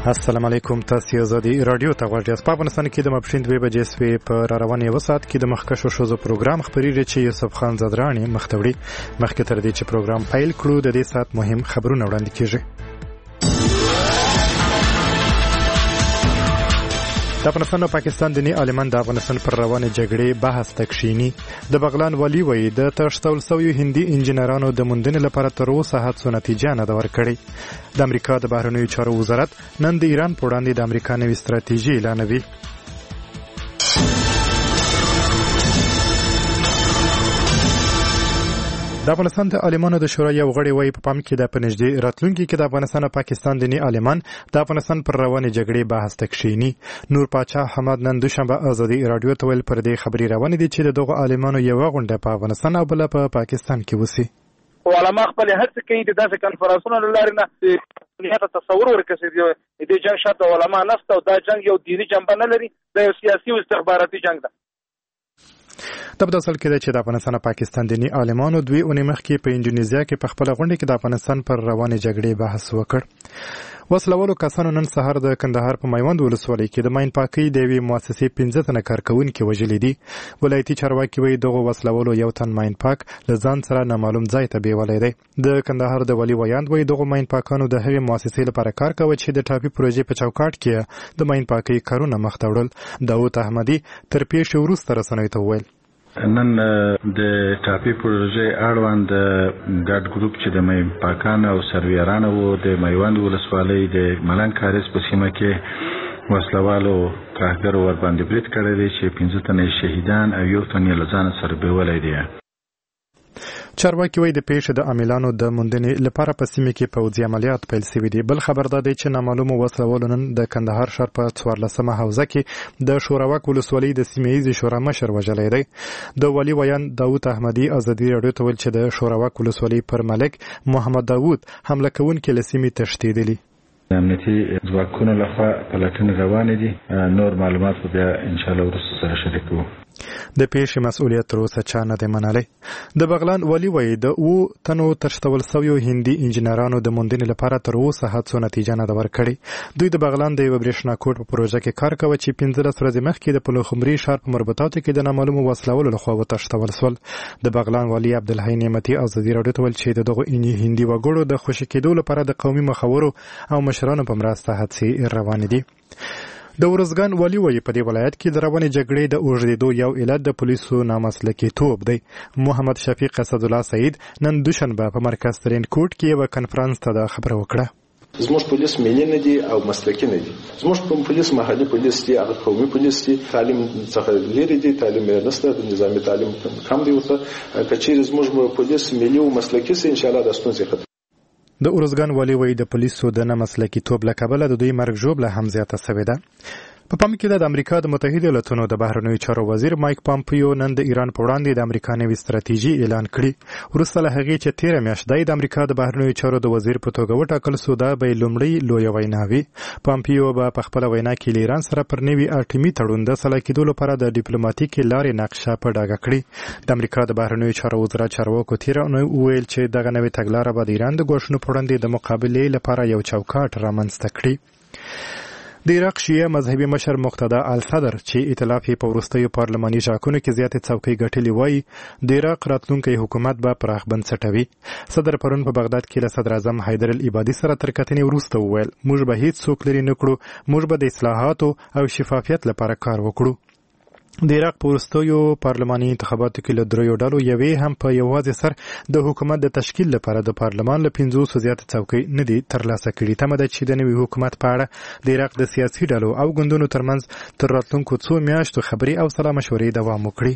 السلام علیکم. تاسو آزادي رادیو ته غواړئ. په افغانستان کې د ماپښین 2 بجې سوي په رواني وسات کې د مخکښو شوزو پروګرام خبري چې یوسف خان زدرانی مختوړي مخکې تر دې چې پروګرام پیل کړو د دې سات مهم خبرونه وړاندې کیږي. د افغانستان او پاکستان دیني عالمان د افغانستان پر روانه جګړې بحث تکشینی. د بغلان والی وایي د تشتول سوي هندي انجنیرانو د موندنې لپاره تر اوسه هڅو نتیجه نه ده ورکړې. د امریکا د بهرنیو چارو وزارت نن د ایران په وړاندې د امریکا نوې ستراتیژي اعلانوي. د افغانستان د عالمانو د شورا یو غړی وایي په پام کې د پنځدې راتلونکي کې د افغانستان او پاکستان دیني عالمان د افغانستان پر روانه جګړې بحث تکشینی. نور پاچا حماد نن دوشنبه آزادي رادیو ته ویل پر دې خبري روانه دي چې دغه عالمانو یو غونډه په افغانستان او بل په پاکستان کې وسی. علما خپل هڅه کوي د داسې کنفرانسونو لارې نه دنیا ته تصور ورکړي چې د جنگ شاته علما نشته او دا جنگ یو دینی جنبه نه لري، د یو سیاسي او استخباراتي جنگ ده. د بداسل کې چې د افغانستان او پاکستان دیني عالمانو دوی اونۍ مخکې په انډونیزیا کې په خپل غونډه کې د افغانستان پر روانه جګړې بحث وکړ. وسلوالو کسانو نن سهار د کندهار په میوند ولسوالۍ کې د ماین پاکۍ د یوې مؤسسې 15 تنه کارکونکي وژلي دي. ولایتي چارواکي وایي دغه وسلوالو یو تن ماین پاک له ځان سره نامعلوم ځای ته بیولای دی. د کندهار د ولی ویاند وایي دغه ماین پاکانو د هغې مؤسسې لپاره کار کاوه چې د ټاپي پروژې په چوکاټ کې د ماین پاکۍ کارونه مخ ته وړل. داود احمدي تر پیښې وروسته رسنیو ته وویل نن د ټاپي پروژې اړوند ګډ ګروپ چې د ماین پاکان او سرویران وو د میوند ولسوالۍ د ملنګ کاریز په سیمه کې وسلوالو ترهګر ور باندې برید کړی دی چې 15 تنه شهیدان او یو تن یې له ځان سره بیولی دی. چارواکي وایي د پیښې د عاملانو د موندنې لپاره په سیمه کې پوځي عملیات پیل شوي دي. بل خبر دا دی چې نامعلومو وسلوالو نن د کندهار ښار په 14مه حوزه کې د شوراوک ولسوالۍ د سیمه ییزې شورا مشر وژلی دی. د والي ویاند داود احمدي آزادي رادیو ته ویل چې د شوراوک ولسوالۍ پر ملک محمد داود حمله کوونکي له سیمې تښتېدلي. امنیتي ځواکونو لخوا پلټنې روانې دي. نور معلومات به بیا ان شاء الله وروسته سره شریکو. د پیښې مسؤلیت تر اوسه چا نه دی منلی. د بغلان والی وایي د 9 تنو تښتول سویو هندي انجنیرانو د موندنې لپاره تر اوسه هڅو نتیجه نه ده ورکړې. دوی د بغلان د یوه برېښنا کوټ په پروژه کې کار کوه چې 15 ورځې مخکې د پلخمري ښار په مربوطاتو کې د نامعلومو وسلوالو لخوا وتښتول سول. د بغلان والی عبدالحی نعمتي آزادي رادیو ته ویل چې دغه هندي وګړو د خوشي کېدو لپاره د قومي مخورو او مشرانو په مرسته هڅې روانې دي. د ورزګان والی وایي په دې ولایت کې د روانې جګړې د اوږدېدو یو علت د پولیسو نامسلکي توب دی. محمد شفیق اسدالله سعید نن دوشنبه په مرکز ترین کوټ کې یو کنفرانس ته دا خبره وکړه. زموږ پولیس ملي نه دي او مسلکي نه دي. زموږ پولیس محلي پولیس دي، هغه قومي پولیس دي، تعلیم څخه لري دي، تعلیم یې نشته، نظامي تعلیم کم دی ورته. کچېرې زموږ پولیس ملي او مسلکي سي ان شاء الله د ستونزې ختم. د اورزګان والی وایي د پولیسو د نه مسلکي توب له کبله د دوی مرګ ژوبله هم زیاته سوې ده. په پام کې د امریکا د متحده ایالاتونو د بهرنیو چارو وزیر مایک پامپیو نن د ایران په وړاندې د امریکا نوې ستراتیژي اعلان کړي. وروسته له هغې چې 13 میاشت د امریکا د بهرنیو چارو د وزیر په توګه وټاکل سو دا به لومړی لویه وینا وي. پامپیو به په خپله وینا کې له ایران سره پر نوي اټومي تړون د سلا کېدو لپاره د ډیپلوماټیکې لارې نقشه په ډاګه کړي. د امریکا د بهرنیو چارو وزارت چارواکو تیره اونۍ وویل چې دغه نوې تګلاره به د ایران د ګواښونو په وړاندې د مقابلې لپاره یو چوکاټ رامنځته کړي. د عراق شیعه مذهبي مشر مقتدا الصدر چې ائتلاف یې په وروستیو پارلماني ټاکنو کې زیاتې څوکۍ ګټلې وایي د عراق راتلونکی حکومت به پراخ بنسټه وي. صدر پرون په بغداد کې له صدر اعظم حیدر العبادي سره تر کتنې وروسته وویل موږ به هیڅ څوک لرې نه کړو، موږ به د اصلاحاتو او شفافیت لپاره کار وکړو. د عراق په وروستیو پارلماني انتخاباتو کې له 3 ډلو یوې هم په یوازې سر د حکومت د تشکیل لپاره د پارلمان له 500 زیاتې څوکۍ نه دي ترلاسه کړي. تمه ده چې د نوي حکومت په اړه د عراق د سیاسي ډلو او ګوندونو ترمنځ تر راتلونکو 2 میاشتو خبرې او سلا مشورې دوام وکړي.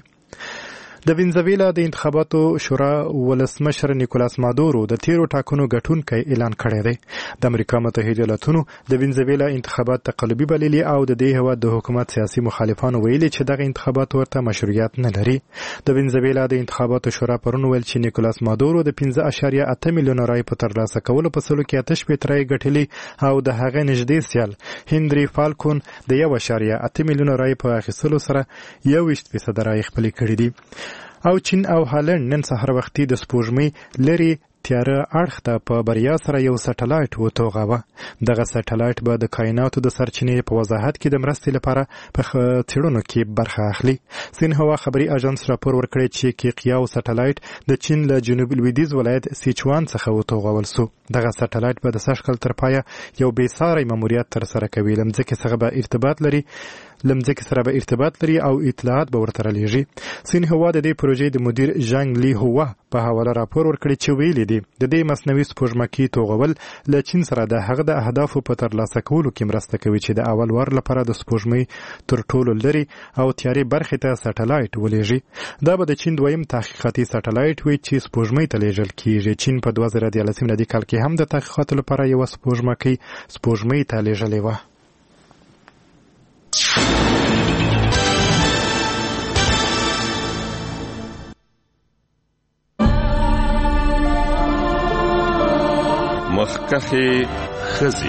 د وینزویلا د انتخاباتو شورا ولسمشر نیکولاس مادورو د تیرو ټاکنو ګټونکی اعلان کړی دی. د امریکا متحده ایالاتونو د وینزویلا انتخابات تقلبي بللي او د دې هیواد د حکومت سیاسي مخالفانو ویلي چې دغه انتخابات ورته مشروعیت نه لري. د وینزویلا د انتخاباتو شورا پرون ویل چې نیکولاس مادورو د 5.8 میلیون رای په ترلاسه کولو په سلو کې 8 رای ګټلي او د هغه نږدې سیال هنري فالکون د 1.8 میلیون رای په اخیستلو سره 21% رای خپل کړي دي. او چین او هالند نن سهار وختي د سپوږمۍ لري تیاره اړخ ته په بریا سره یو سټلایټ وتوغاوه. دغه سټلایټ به د کائناتو د سرچینې په وضاحت کې د مرستې لپاره په څېړنو کې برخه اخلي. سینهوا خبري اژانس راپور ورکړی چې کیقیاو سټلایټ د چین له جنوب لویدیځ ولایت سیچوان څخه وتوغول سو. دغه سټلایټ به د سږ کال تر پایه یو بې ساري ماموریت ترسره کوي. لمځکې سره به ارتباط لري او اطلاعات به ورته رالېږي. سینهوا د دې پروژې د مدیر ژانګ لی هوا په حواله راپور ورکړی چې ویلي دي د دې مصنوعي سپوږمکۍ توغول له چین سره د هغه د اهدافو په ترلاسه کولو کې مرسته کوي چې د اول وار لپاره د سپوږمۍ تر ټولو لرې او تیارې برخې ته سټلایټ ولېږي. دا به د چین دویم تحقیقاتي سټلایټ وي چې سپوږمۍ ته لیږل کیږي. چین په 2013 میلادي کال کې هم د تحقیقاتو لپاره یو سپوږمۍ ته لیږلې وه. مخکخي خزي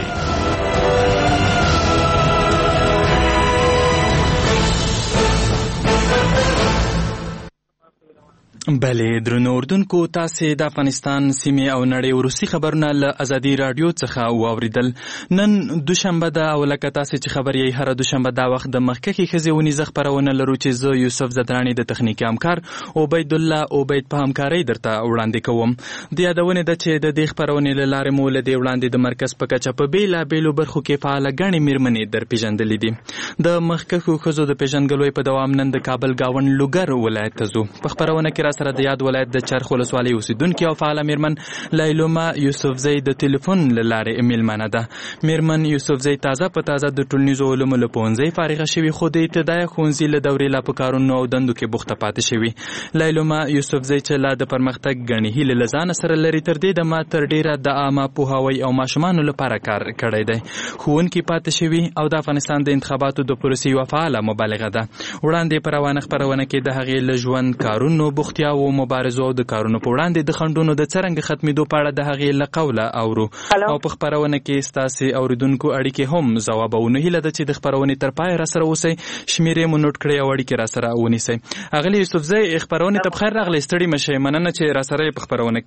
بله درنو اردوونکو تاسې د افغانستان سیمې او نړۍ وروستي خبرونه له ازادي راډیو څخه واوریدل. نن دوشنبه ده او لکه تاسې چې خبر یې هره دوشنبه دا وخت د مخکښې ښځې ونیزه خپرونه لرو چې زه یوسف زدراني د تخنیکي همکار عبید په همکارۍ درته وړاندې کوم. د یادونې ده چې د دې خپرونې له لارې مو له دې وړاندې د مرکز په کچه په بېلابېلو برخو کې فعاله ګڼې مېرمنې درپېژندلې دي. د مخکښو ښځو د پېژندګلوۍ په دوام نن د کابل ګاونډ لوګر ولایت ته ځو. په خپرونه کې سره د یاد ولایت د چرخ ولسوالۍ اوسیدونکې او فعاله میرمن لیلوما یوسفزۍ د ټلیفون له لارې میلمنه ده. میرمن یوسفزۍ تازه په تازه د ټولنیزو علومو له پوهنځۍ فارغه شوې خو د ابتدایي ښوونځي له دورې لا په کارونو او دندو کې بوخته پاتې شوې. لیلوما یوسفزۍ چې لا د پرمختګ ګڼې هیلې له ځانه سره لري تر دې دمه تر ډېره د عامه پوهاوي او ماشومانو لپاره کار کړی دی. ښوونکې پاتې شوي او د افغانستان د انتخاباتو د پروسې یوه فعاله مبالغه ده. وړاندې په روانه خپرونه کې د هغې له ژوند کارونو بوختیا او مبارزو او د کارونو په وړاندې د خنډونو د څرنګه ختمېدو په اړه د هغې له قوله اورو او په خپرونه کې ستاسې اوریدونکو اړیکې هم ځوابونو. هیله ده چې د خپرونې تر پایه راسره اوسئ، شمیرې مو نوټ کړئ او اړیکې راسره ونیسئ. اغلې یوسفزۍ خپرونې ته بخیر راغلی، ستړي مه شئ. مننه چې راسره یې په خپرونه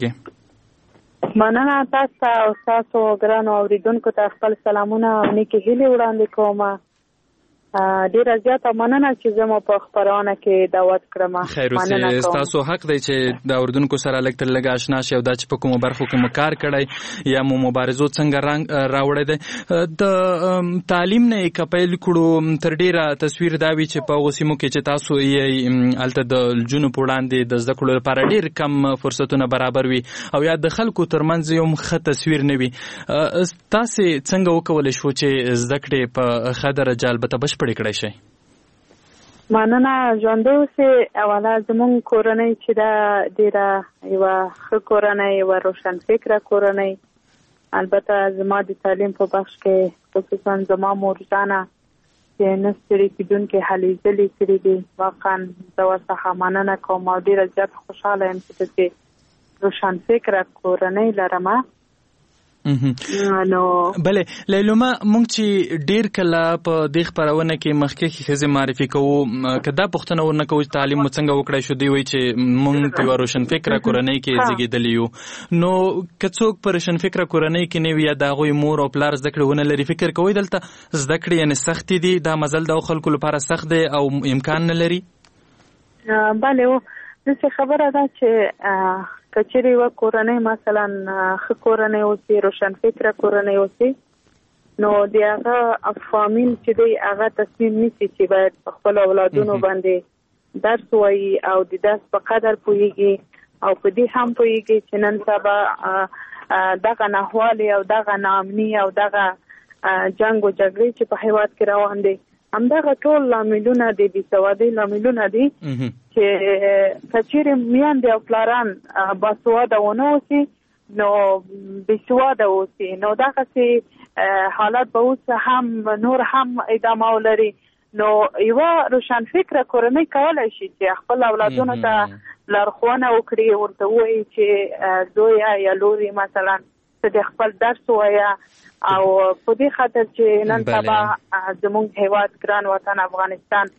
کې. مننه تاسو ته او ستاسو ګرانو اوریدونکو ته خپل سلامونه او نیکې هیلې وړاندې کوم. ډیره زیاته مننه چې زه مو په خپرونه کې دعوت کړم. خیر اوسې، ستاسو حق دی چې د اردوونکو سره لږ تر لږه اشنا شئ او دا چې په کومو برخو کې مو کار کړی یا مو مبارزو څنګه رنګ راوړی دی. د تعلیم نه یې که پیل کړو، تر ډیره تصویر دا وي چې په هغو سیمو کې چې تاسو یې هلته د نجونو په وړاندې د زده کړو لپاره ډیر کم فرصتونه برابر وي او یا د خلکو ترمنځ یو ښه تصویر نه وي. تاسې څنګه وکولی شو چې زده کړې په ښه درجه البته بشپړې کړی شئ؟ مننه. ژوندی اوسئ. اوله زموږ کورنۍ چې دا ډېره یوه ښه کورنۍ، یوه روشنفکره کورنۍ. البته زما د تعلیم په بخش کې خصوصا زما مور جانه چې نه ستړي کېدونکې هلې ځلې کړي دي، واقعا زه ورڅخه مننه کوم او ډېره زیات خوشحاله یم چې داسې روشنفکره کورنۍ لرم. نو بله لیلوما، مونږ چې ډیر کله په دې خپرونه کې مخکې ښځې معرفي کوو، که دا پوښتنه ورنه کوو چې تعلیم مو څنګه وکړی شو، دوی وایي چې مونږ په یوه روشنفکره کورنۍ کې زیږېدلي یو. نو که څوک په روشنفکره کورنۍ کې نه وي یا د هغوی مور او پلار زده کړې ونه لري، فکر کوئ دلته زده کړې یعنې سختې دي، دا مزل د خلکو لپاره سخت دی او امکان نه لري؟ بله، داسې خبره ده چې که چېرې یوه کورنۍ مثلا ښه کورنۍ اوسي، روشنفکره کورنۍ اوسي، نو د هغه فامیل چې دی هغه تصمیم نیسي چې باید په خپلو اولادونو باندې درس ووایي او د درس په قدر پوهېږي او په دې هم پوهېږي چې نن سبا دغه ناخوالې او دغه ناامني او دغه جنګ و جګړې چې په هېواد کې روان دی، همدغه ټول لاملونه دي، بېسوادۍ لاملونه دي چې که چېرې میندې او پلاران باسواده ونه اوسي نو بېسواده اوسي، نو دغسې حالت به اوس هم نور هم ادامه ولري. نو یوه روشنفکره کورنۍ کولی شي چې خپل اولادونو ته لارښوونه وکړي، ورته ووایي چې زویه یا لورې مثلا ته د خپل درس ووایه او په دې خاطر چې نن سبا زموږ هیواد ګران وطن افغانستان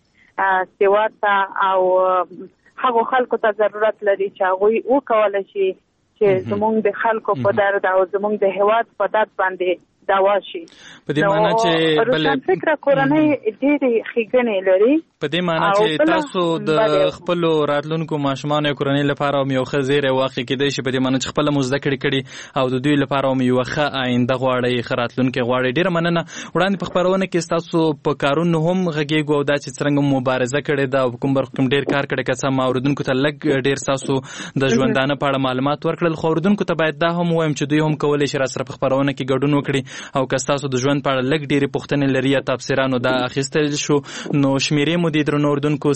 سواد ته او هغو خلکو ته ضرورت لري چې هغوی وکولی شي چې زموږ د خلکو په درد او زموږ د هیواد په درد باندې دوا شي. په دې معنی چې روشنفکره کورنۍ ډېرې ښېګڼې لري. په دې معنی چې تاسو د خپل راتلونکو ماشومانو کورنۍ لپاره یو ښه زیری واخلئ، کېدای شي په دې معنی چې خپله مو زده کړې کړي او د دوی لپاره هم یوه ښه آینده غواړئ، ښه راتلونکی غواړئ. ډېره مننه. وړاندې په خپرونه کې ستاسو په کارونو هم غږېږو او دا چې څرنګه مبارزه کړې ده او په کوم برخو کې ډېر کار کړی، که څه ما اورېدونکو ته لږ ډېر ستاسو د ژوندانه په اړه معلومات ورکړل، خو اورېدونکو ته باید دا هم ووایم چې دوی هم کولی شي راسره په خپرونه کې ګډون وکړي او که ستاسو د ژوند په اړه لږ ډېرې پوښتنې لري یا تبصرانو دا اخیستل شو، نو شمېرې مو دي درنو اورېدونکو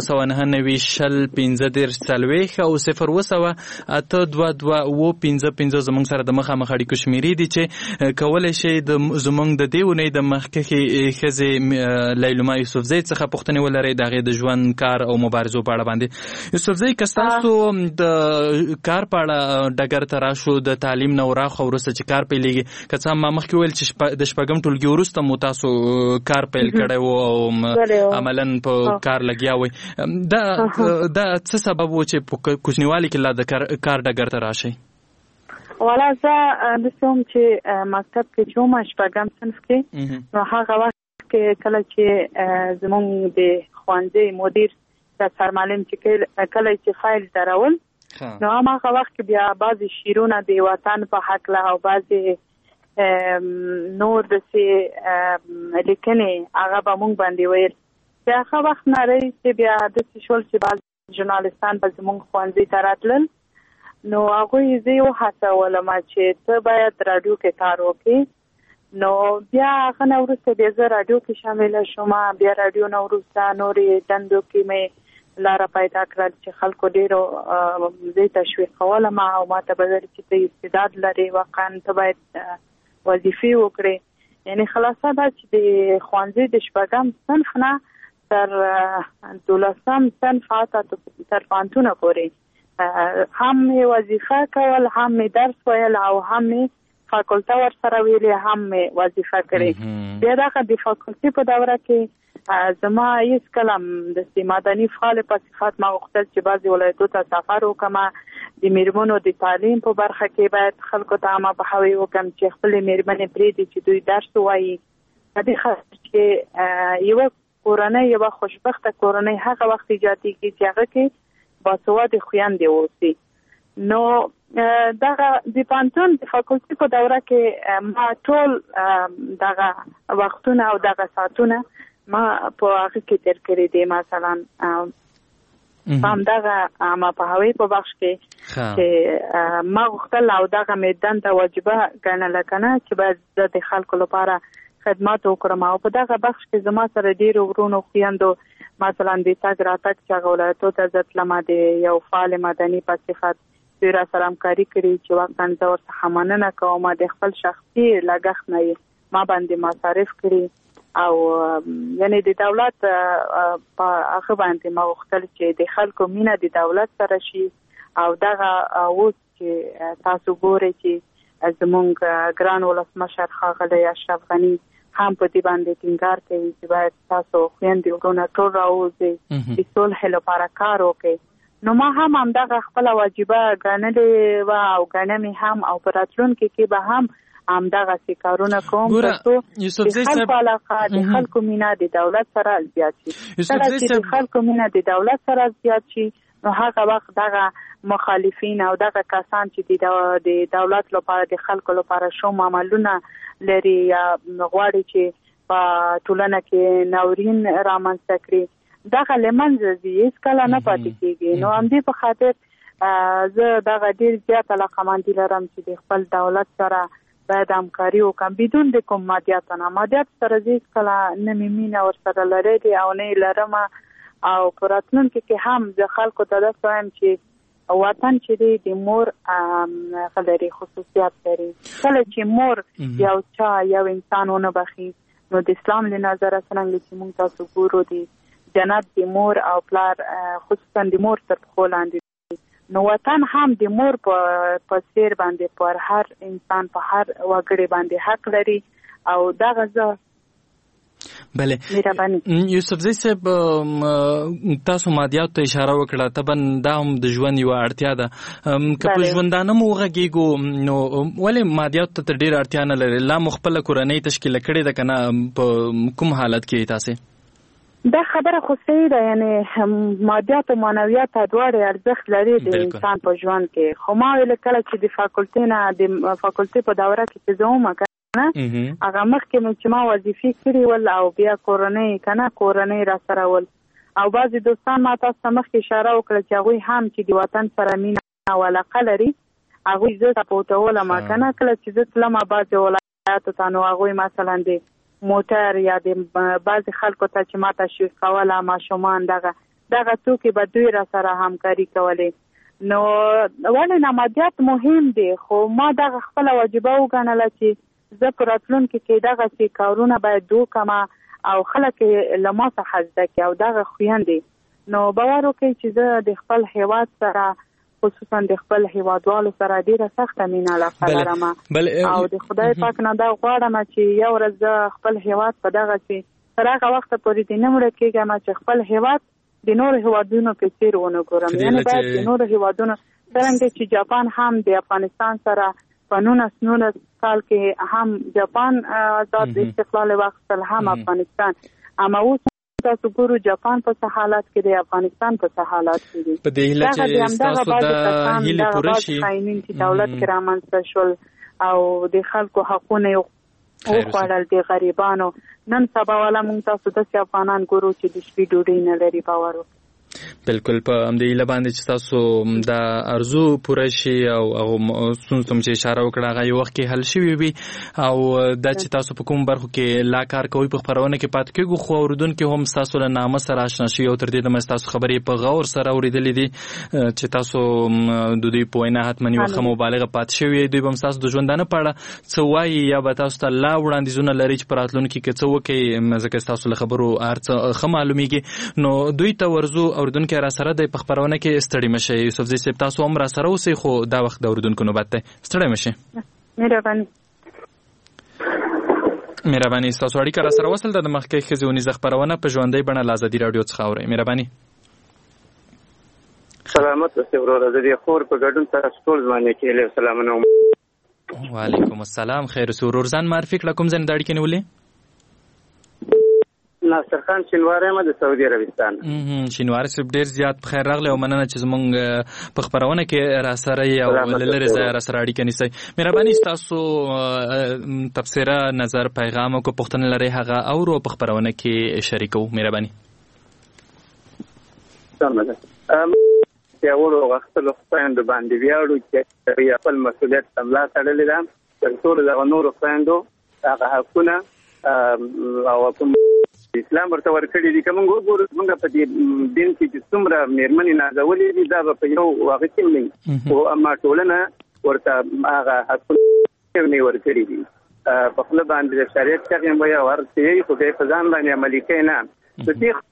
029901540 او 0208222 زموږ سره د مخامخ اړیکو شمېرې دي چې کولی شئ زموږ د دې اونۍ د مخکښې ښځې لیلما یوسفزۍ څخه پوښتنې ولرئ د هغې د ژوند، کار او مبارزو په اړه باندې. یوسفزۍ، که ستاسو د کار په اړه ډګر ته راشو، د تعلیم نه وراخوا وروسته چې کار پیلېږي، که څه هم ما مخکې ویل چې د شپږم ټولګي وروسته مو تاسو کار پیل کړی و او عملاً په کار لګیا وئ، دا څه سبب و چې په کوچنیوالي کې لا د کار ډګر ته راشئ؟ والا زه داسې وم چې مکتب کې چې وم شپږم صنف کې، نو هغه وخت کې کله چې زموږ د ښوونځي مدیر د سرمعلم چې کله چې فایل درول، نو هغه وخت کې بیا بعضې شعرونه د وطن په هکله او بعضې نور داسې لیکنې هغه به مونږ باندې ویل. بیا هغه وخت نه چې بیا داسې شول چې بعض ژورنالستان به زموږ ښوونځي ته راتلل، نو هغوی زه یې وهڅولم چې ته باید راډیو کې کار وکړې. نو بیا هغه نه وروسته بیا زه راډیو کې شامله شوم. بیا راډیو نه وروسته نورې دندو کې مې لاره پیدا کړل چې خلکو ډېرو زه تشویقولم او ما ته به ویل چې ته استعداد لرې، واقعا ته باید وظیفې وکړې. یعنې خلاصه دا چې د ښوونځي د شپږم صنف نه تر 12م صنف تر پوهنتونه پورې هم مې وظیفه کول، هم مې درس ویل او هم مې فاکولته ورسره ویلې، هم مې وظیفه کړې. بیا دغه د فاکولتي په دوره کې زما هېڅکله د مدني فعالې په صفت ما غوښتل چې بعضې ولایتو ته سفر وکړم، د میرمنو د تعلیم په برخه کې باید خلکو ته عامه پوهاوی وکړم چې خپلې میرمنې پرېږدي چې دوی درس ووایي. په دې خاطر چې یوه کورنۍ، یوه خوشبخته کورنۍ هغه وخت ایجادېږي چې هغه کې باسواده خویندې اوسي. نو دغه د پوهنتون د فاکولتي په دوره کې ما ټول دغه وختونه او دغه ساعتونه ما په هغه کې تیر کړي دي. مثلا همدغه عامه پوهاوی په بخش کې چې ما غوښتل او دغه مې دنده واجبه ګڼله که نه چې باید زه د خلکو لپاره خدمات وکړم. او په دغه بخش کې زما سره ډېرو ورونو خویندو مثلا د تګ راتګ چې هغه ولایتو ته زه تلم د یو فعال مدني په صفت دوی را سره همکاري کړي چې واقعا زه ورڅخه مننه کوم. د خپل شخصي لګښت نه ما باندې مصارف کړي او یعنی د دولت په هغه باندې ما غوښتل چې د خلکو مینه د دولت سره شي. او دغه اوس چې تاسو ګورئ چې زموږ ګران ولسمشر ښاغلی اشرف غني هم په دې باندې ټینګار کوي چې باید تاسو خویندې ورونه ټول راوځئ د صلح لپاره کار وکړئ. نو ما هم همدغه خپله واجبه ګڼلې وه او ګڼم هم او په راتلونکي کې به هم همدغسې کارونه کوم ترڅو د خلکو علاقه د خلکو مینه د دولت سره زیات شي. کله چې د خلکو مینه د دولت سره زیات شي نو هغه وخت دغه مخالفین او دغه کسان چې د دولت لپاره د خلکو لپاره شوم عملونه لري یا غواړي چې په ټولنه کې ناورین رامنځته کړي دغه له منځه ځي، هېڅکله نه پاتې کېږي. نو همدې په خاطر زه دغه ډېر زیات علاقه‌مندي لرم چې د خپل دولت سره باید همکاري وکړم بدون د کوم مادیات نه. مادیات سره زه هېڅکله نه مې مینه ورسره لرلې او نه یې لرم. او په راتلونکي کې هم زه خلکو ته داسې وایم چې وطن چې دی د مور لري خصوصیات لري. کله چې مور یو چا یو انسان ونه بخي نو د اسلام له نظره څرنګه چې موږ تاسو ګورو د جنت د مور او پلار خصوصا د مور تر پښو لاندې نو وطن هم د مور په څیر باندې پر هر انسان په هر وګړي باندې حق لري. او دغه زه بله یوسفزی صاحب تاسو مادیات ته اشاره وکړه طبعا دا هم د ژوند یو اړتیا ده که په ژوندانه مو وغږیږو نو ولې مادیات ته ډېر اړتیا نه لري لا مخبله کورنۍ تشکیل کړې ده کنه په کوم حالت کې تاسو دا خبره خو صحیح ده یعنی مادیات او معنویات دواړه ارزښت لري د انسان په ژوند کې خو ما ویل کله چې د فاکولټي په دوره کې چې زوم هغه مخکې مې چې ما وظیفې کړې ول او بیا کورنۍ را سره ول او بعضې دوستان ما تاسو ته مخکې اشاره وکړه چې هغوی هم چې د وطن سره مینه او علاقه لري هغوی زه سپورټولم کنه کله چې زه تلم بعضې ولایاتو ته نو هغوی مثلا د موټر یا د بعضې خلکو ته چې ما تشویق کوله ماشومان دغه توکي به دوی را سره همکاري کولې نو ولې نه مادیات مهم دي خو ما دغه خپله واجبه وګڼله چې زه په راتلونکي کې دغسې کارونه باید وکړم او خلک له ما څخه زده کړي او دغه خویندې نو باور وکړئ چې زه د خپل هیواد سره خصوصا د خپل هیوادوالو سره ډېره سخته مینه علاقه لرم او د خدای پاک نه دا غواړم چې یو ورځ زه خپل هیواد په دغسې تر هغه وخته پورې دې نه مړه کېږم چې خپل هیواد د نورو هیوادونو په څېر ونه ګورم یعنې باید د نورو هیوادونو څرنګه چې جاپان هم د افغانستان سره په 1919 کال کې هم جاپان آزاد استقلال واخیستل هم افغانستان اما اوس تاسو ګورو جاپان په څه حالت کې دی افغانستان په څه حالت کې دی په دې هیله چې تاسو د هیلې پوره شي چې دولت کې رامنځته شول او د خلکو حقونه وخوړل د غریبانو نن سبا والا موږ تاسو د افغانان ګورو چې د شپې ډوډۍ نه لري باور بالکل په همدې هیله باندې چې تاسو دا ارزو پوره شي او ستونزو ته چې اشاره وکړه هغه یو وخت کې حل شوي وي او دا چې تاسو په کوم برخو کې لا کار کوئ په خپرونه کې پاتې کېږو خو اورېدونکي هم ستاسو له نامه سره اشنا شي او تر دې دمه ستاسو خبرې په غور سره اورېدلې دي چې تاسو د دوی په وینا حتما یوه ښه مبالغه پاتې شوې دوی به هم ستاسو د ژوندانه په اړه څه وایي یا به تاسو ته لا وړاندیزونه لري چې په راتلونکي کې څه وکړئ ځکه ستاسو له خبرو هر څه ښه معلومیږي نو دوی ته ورځو اوریدونکي را سره د په خبرونه کې ستړي مشئ یوسفزي صاحب تاسو هم را سره اوسئ خو دا وخت د اوریدونکو نوبت دی ستړي مشئ مهرباني ستاسو اړیکه را سره وصل ده د مخکې ښځې ونیزه خپرونه په ژوندۍ بڼه له ازادي راډیو څخه اورئ مهرباني سلامت اوسئ وروره د دې خور په ګډون تاسو ټول زمانې کې سلامونه وعلیکم السلام خیر اوسئ ورور ځان معرفي کړه کوم ځای نه د اړیکې نیولې ناصر خان شینواری یم د سعودي عربستان شینواری صاحب ډېر زیات بخیر راغلی او مننه چې زموږ په خپرونه کې را سره یې او له لرې ځایه را سره اړیکه نیسئ مهرباني ستاسو تبصره نظر پیغام او که پوښتنه لرئ هغه اورو په خپرونه کې شریکو مهرباني پیاوړو غښتلو خویندو باندې ویاړو چې خپل مسؤلیت سملا تړلې ده تر څو دغه نورو خویندو هغه حقونه او کوم اسلام ورته ورکړي دي کوم ګورو موږ په دې دین کې چې څومره مېرمنې نازولې دي دا په یو واقع کې نه او اما ټولنه ورته هغه حقونه نه ورکړي دي په خپل باندې د شریعت څخه مې ورته خو دې په ځان باندې عملي کوي نه د دې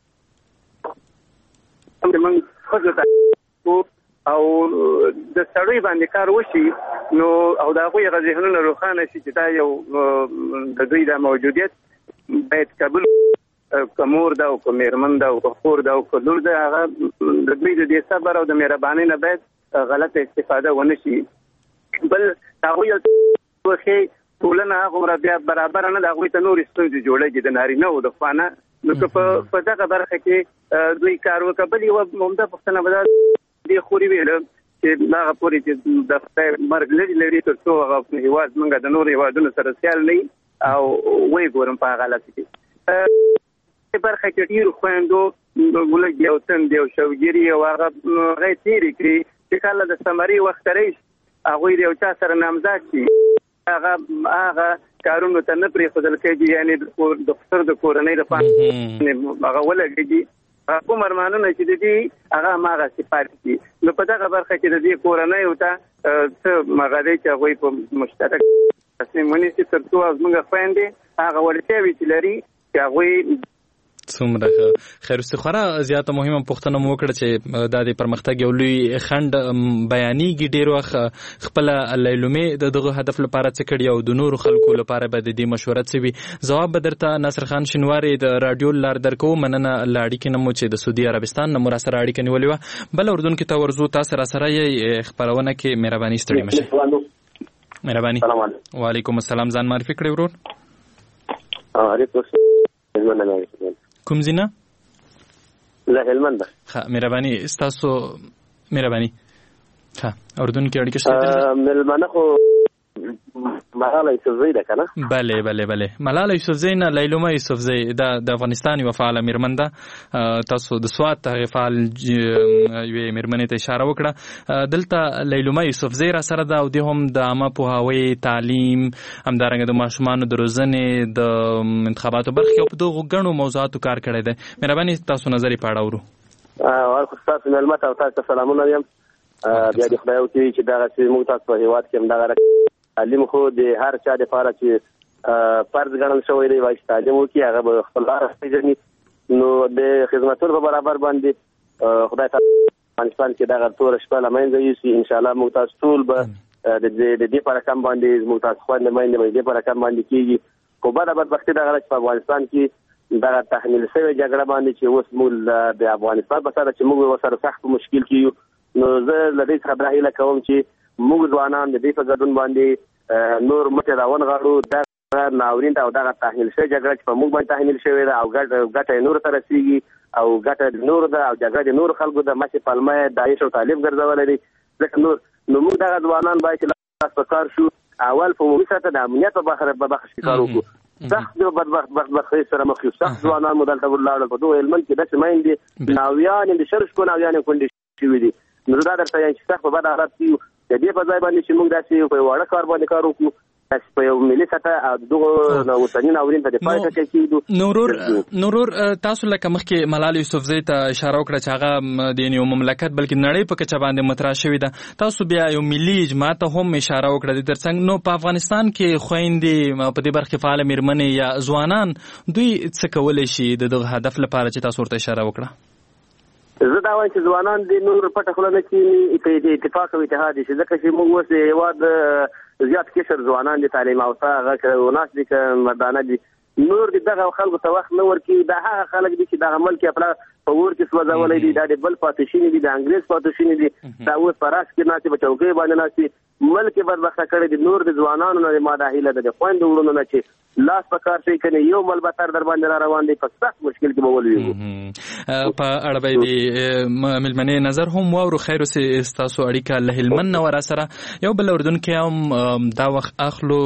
موږ خو او د سړی باندې کار وشي نو او دا غوي غزهنونه روخانه شي چې دا یو د دوی د موجودیت باید قبول کومور دا او کومرمن دا او خور دا او کلور دا هغه د دوی د صبر او د مهرباني نه باید غلطه استفاده ونه شي بل هغه یو څه ټولنه هغه بیا برابر نه دا غوي ته نور ستونزې جوړېږي د نارینه او د خوانه نو په دغه برخه کې دوی کار وکړي او موږ په څنګه بدل دي خوري ویل چې دا پوری چې د مرګ لري تر څو هغه هیواد موږ د نور هیوادونو سره سیال نه او وی ګورم په حالت کې په برخه کې ډیر خويندو ولګي او تند یو شوګيري او هغه غي تیری کړی چې کله د سمري وخت رئیس هغه یو چا سره نامزاد شي هغه کارونو ته نه پرې خدل کوي یعنی د خسر د کورنۍ د پاره هغه ولګي کوم ارمانونه چې د دې هغه ماغه صفات دي نو په دغه برخه کې د دې کورنۍ او ته څه مغادي چې هغه په مشترک تصمیم ونیسي تر څو موږ خويندې هغه ورته وی چې لري چې هغه څومره خیر اوسې. خورا زیاته مهمه پوښتنه مو وکړه چې دا د پرمختګ یو لوی خنډ بیانېږي. ډېر وخت خپله لیلومې د دغه هدف لپاره څه کړي او د نورو خلکو لپاره به د دې مشوره څه وي؟ ځواب به درته ناصر خان شینواری د راډیو لار درکو. مننه له اړیکې نه مو چې د سعودي عربستان نه مو را سره اړیکه نیولې وه. بل اردن کې ته ورځو، تاسو را سره یې خپرونه کې مهرباني ستړي مشئ. مهرباني. وعلیکم السلام. ځان معرفي کړئ ورور. کوم ځای نه؟ زه هلمند. ښه مهرباني ستاسو. مهرباني. ښه اردن کې اړیکه شته؟ مېلمانه خو ملاله یوسفزۍ ده که نه؟ بله بله بله. ملاله یوسفزۍ نه، لیلومه یوسفزۍ د افغانستان یوه فعاله مېرمن ده. تاسو د سوات هغې فعال یوې مېرمنې ته اشاره وکړه. دلته لیلومه یوسفزۍ را سره ده او دې هم د عامه پوهاوي، تعلیم، همدارنګه د ماشومانو د روزنې، د انتخاباتو برخې او په دغو ګڼو موضوعاتو کار کړی دی. مهرباني تاسو نظر یې په اړه ورو. خو ستاسو مېلمه ته او تاسو ته سلامونه وایم. بیا دې خدای وکړي چې دغسې موږ تاسو په هېواد کې همدغه تعلیم خو د هر چا دپاره چې فرض ګڼل شوی دی وایي چې تعلیم وکړي، هغه به خپل لاره پېژني. نو د خدمتونو په برابر باندې خدای تعالی افغانستان کې دغه توره شپه له منځه یوسي. انشاءالله موږ تاسو ټول به د دې په رقم باندې موږ تاسو خویندې میندې به د دې په رقم باندې کېږي. خو بده بدبختي دغه ده چې په افغانستان کې دغه تحمیل شوې جګړه باندې چې اوس موږ د افغانستان په سره چې موږ ورسره سخت په مشکل کې یو. نو زه له دې څخه دا هیله کوم چې موږ ځوانان د دې په ګډون باندې نور مټې راونغاړو. دغه ناورین او دغه تحمیل شوې جګړه چې په موږ باندې تحمیل شوې ده او ګټه یې نورو ته رسېږي او ګټه نورو ده او جګړه د نورو خلکو ده، مچې پلمه یې داعش او طالب ګرځولی دی. ځکه نو موږ دغه ځوانان باید چې لاس په کار شو. اول په عمومي سطحه د امنیت په بخش کې کار وکړو. سخت بدبختۍ سره مخ یو. سخت ځوانان مو دلته ولاړل. په دغه هلمند کې داسې میندې ناویانې د شرش کو ناویانې کونډې شوي دي. نو دا درته وایم چې سخت په بد حالت کې یو. د دې په ځای باندې چې موږ داسې په یو واړه کار باندې کار وکړو، داسې په یو ملي سطحه دغه اوسني ناورین ته د پای ټکی کېږدو. نورور تاسو لکه مخکې ملاله یوسفزۍ ته اشاره وکړه چې هغه د یو مملکت بلکې نړۍ په کچه باندې مطرح شوې ده. تاسو بیا یو ملي اجماع ته هم اشاره وکړه. د ترڅنګ نو په افغانستان کې خویندې په دې برخې فعاله مېرمنې یا ځوانان دوی څه کولی شي د دغه هدف لپاره چې تاسو ورته اشاره وکړه؟ زه دا وایم چې ځوانان د نور پټه خوله نه کښېني، په اتفاق او اتحاد شي. ځکه چې موږ اوس د هېواد زیات کشر ځوانان دي، تعلیم یافته هغه که ناست دي که مردانه دي، نور د دغه خلکو ته وخت نه ورکوي. دا هغه خلک دي چې دغه ملک یې په اور کې سوځولی دي، دا د بل پاتې شوي دي، د انګریز پاتې شوي دي. دا اوس په راس کې ناستې، په چوکۍ باندې ناستې، ملک یې بدبخته کړی دی. نور د ځوانانو نه ما دا هیله ده د خویندو وروڼو نه چې لاس په کار شي، کنه یو مل بتر در باندې را روان دی، په سخت مشکل کې به ولویږو. په اړه به د مېلمنې نظر هم واورو. خیر اوسې ستاسو اړیکه له هلمند نه ورا سره. یو بل اردن کې هم دا وخت اخلو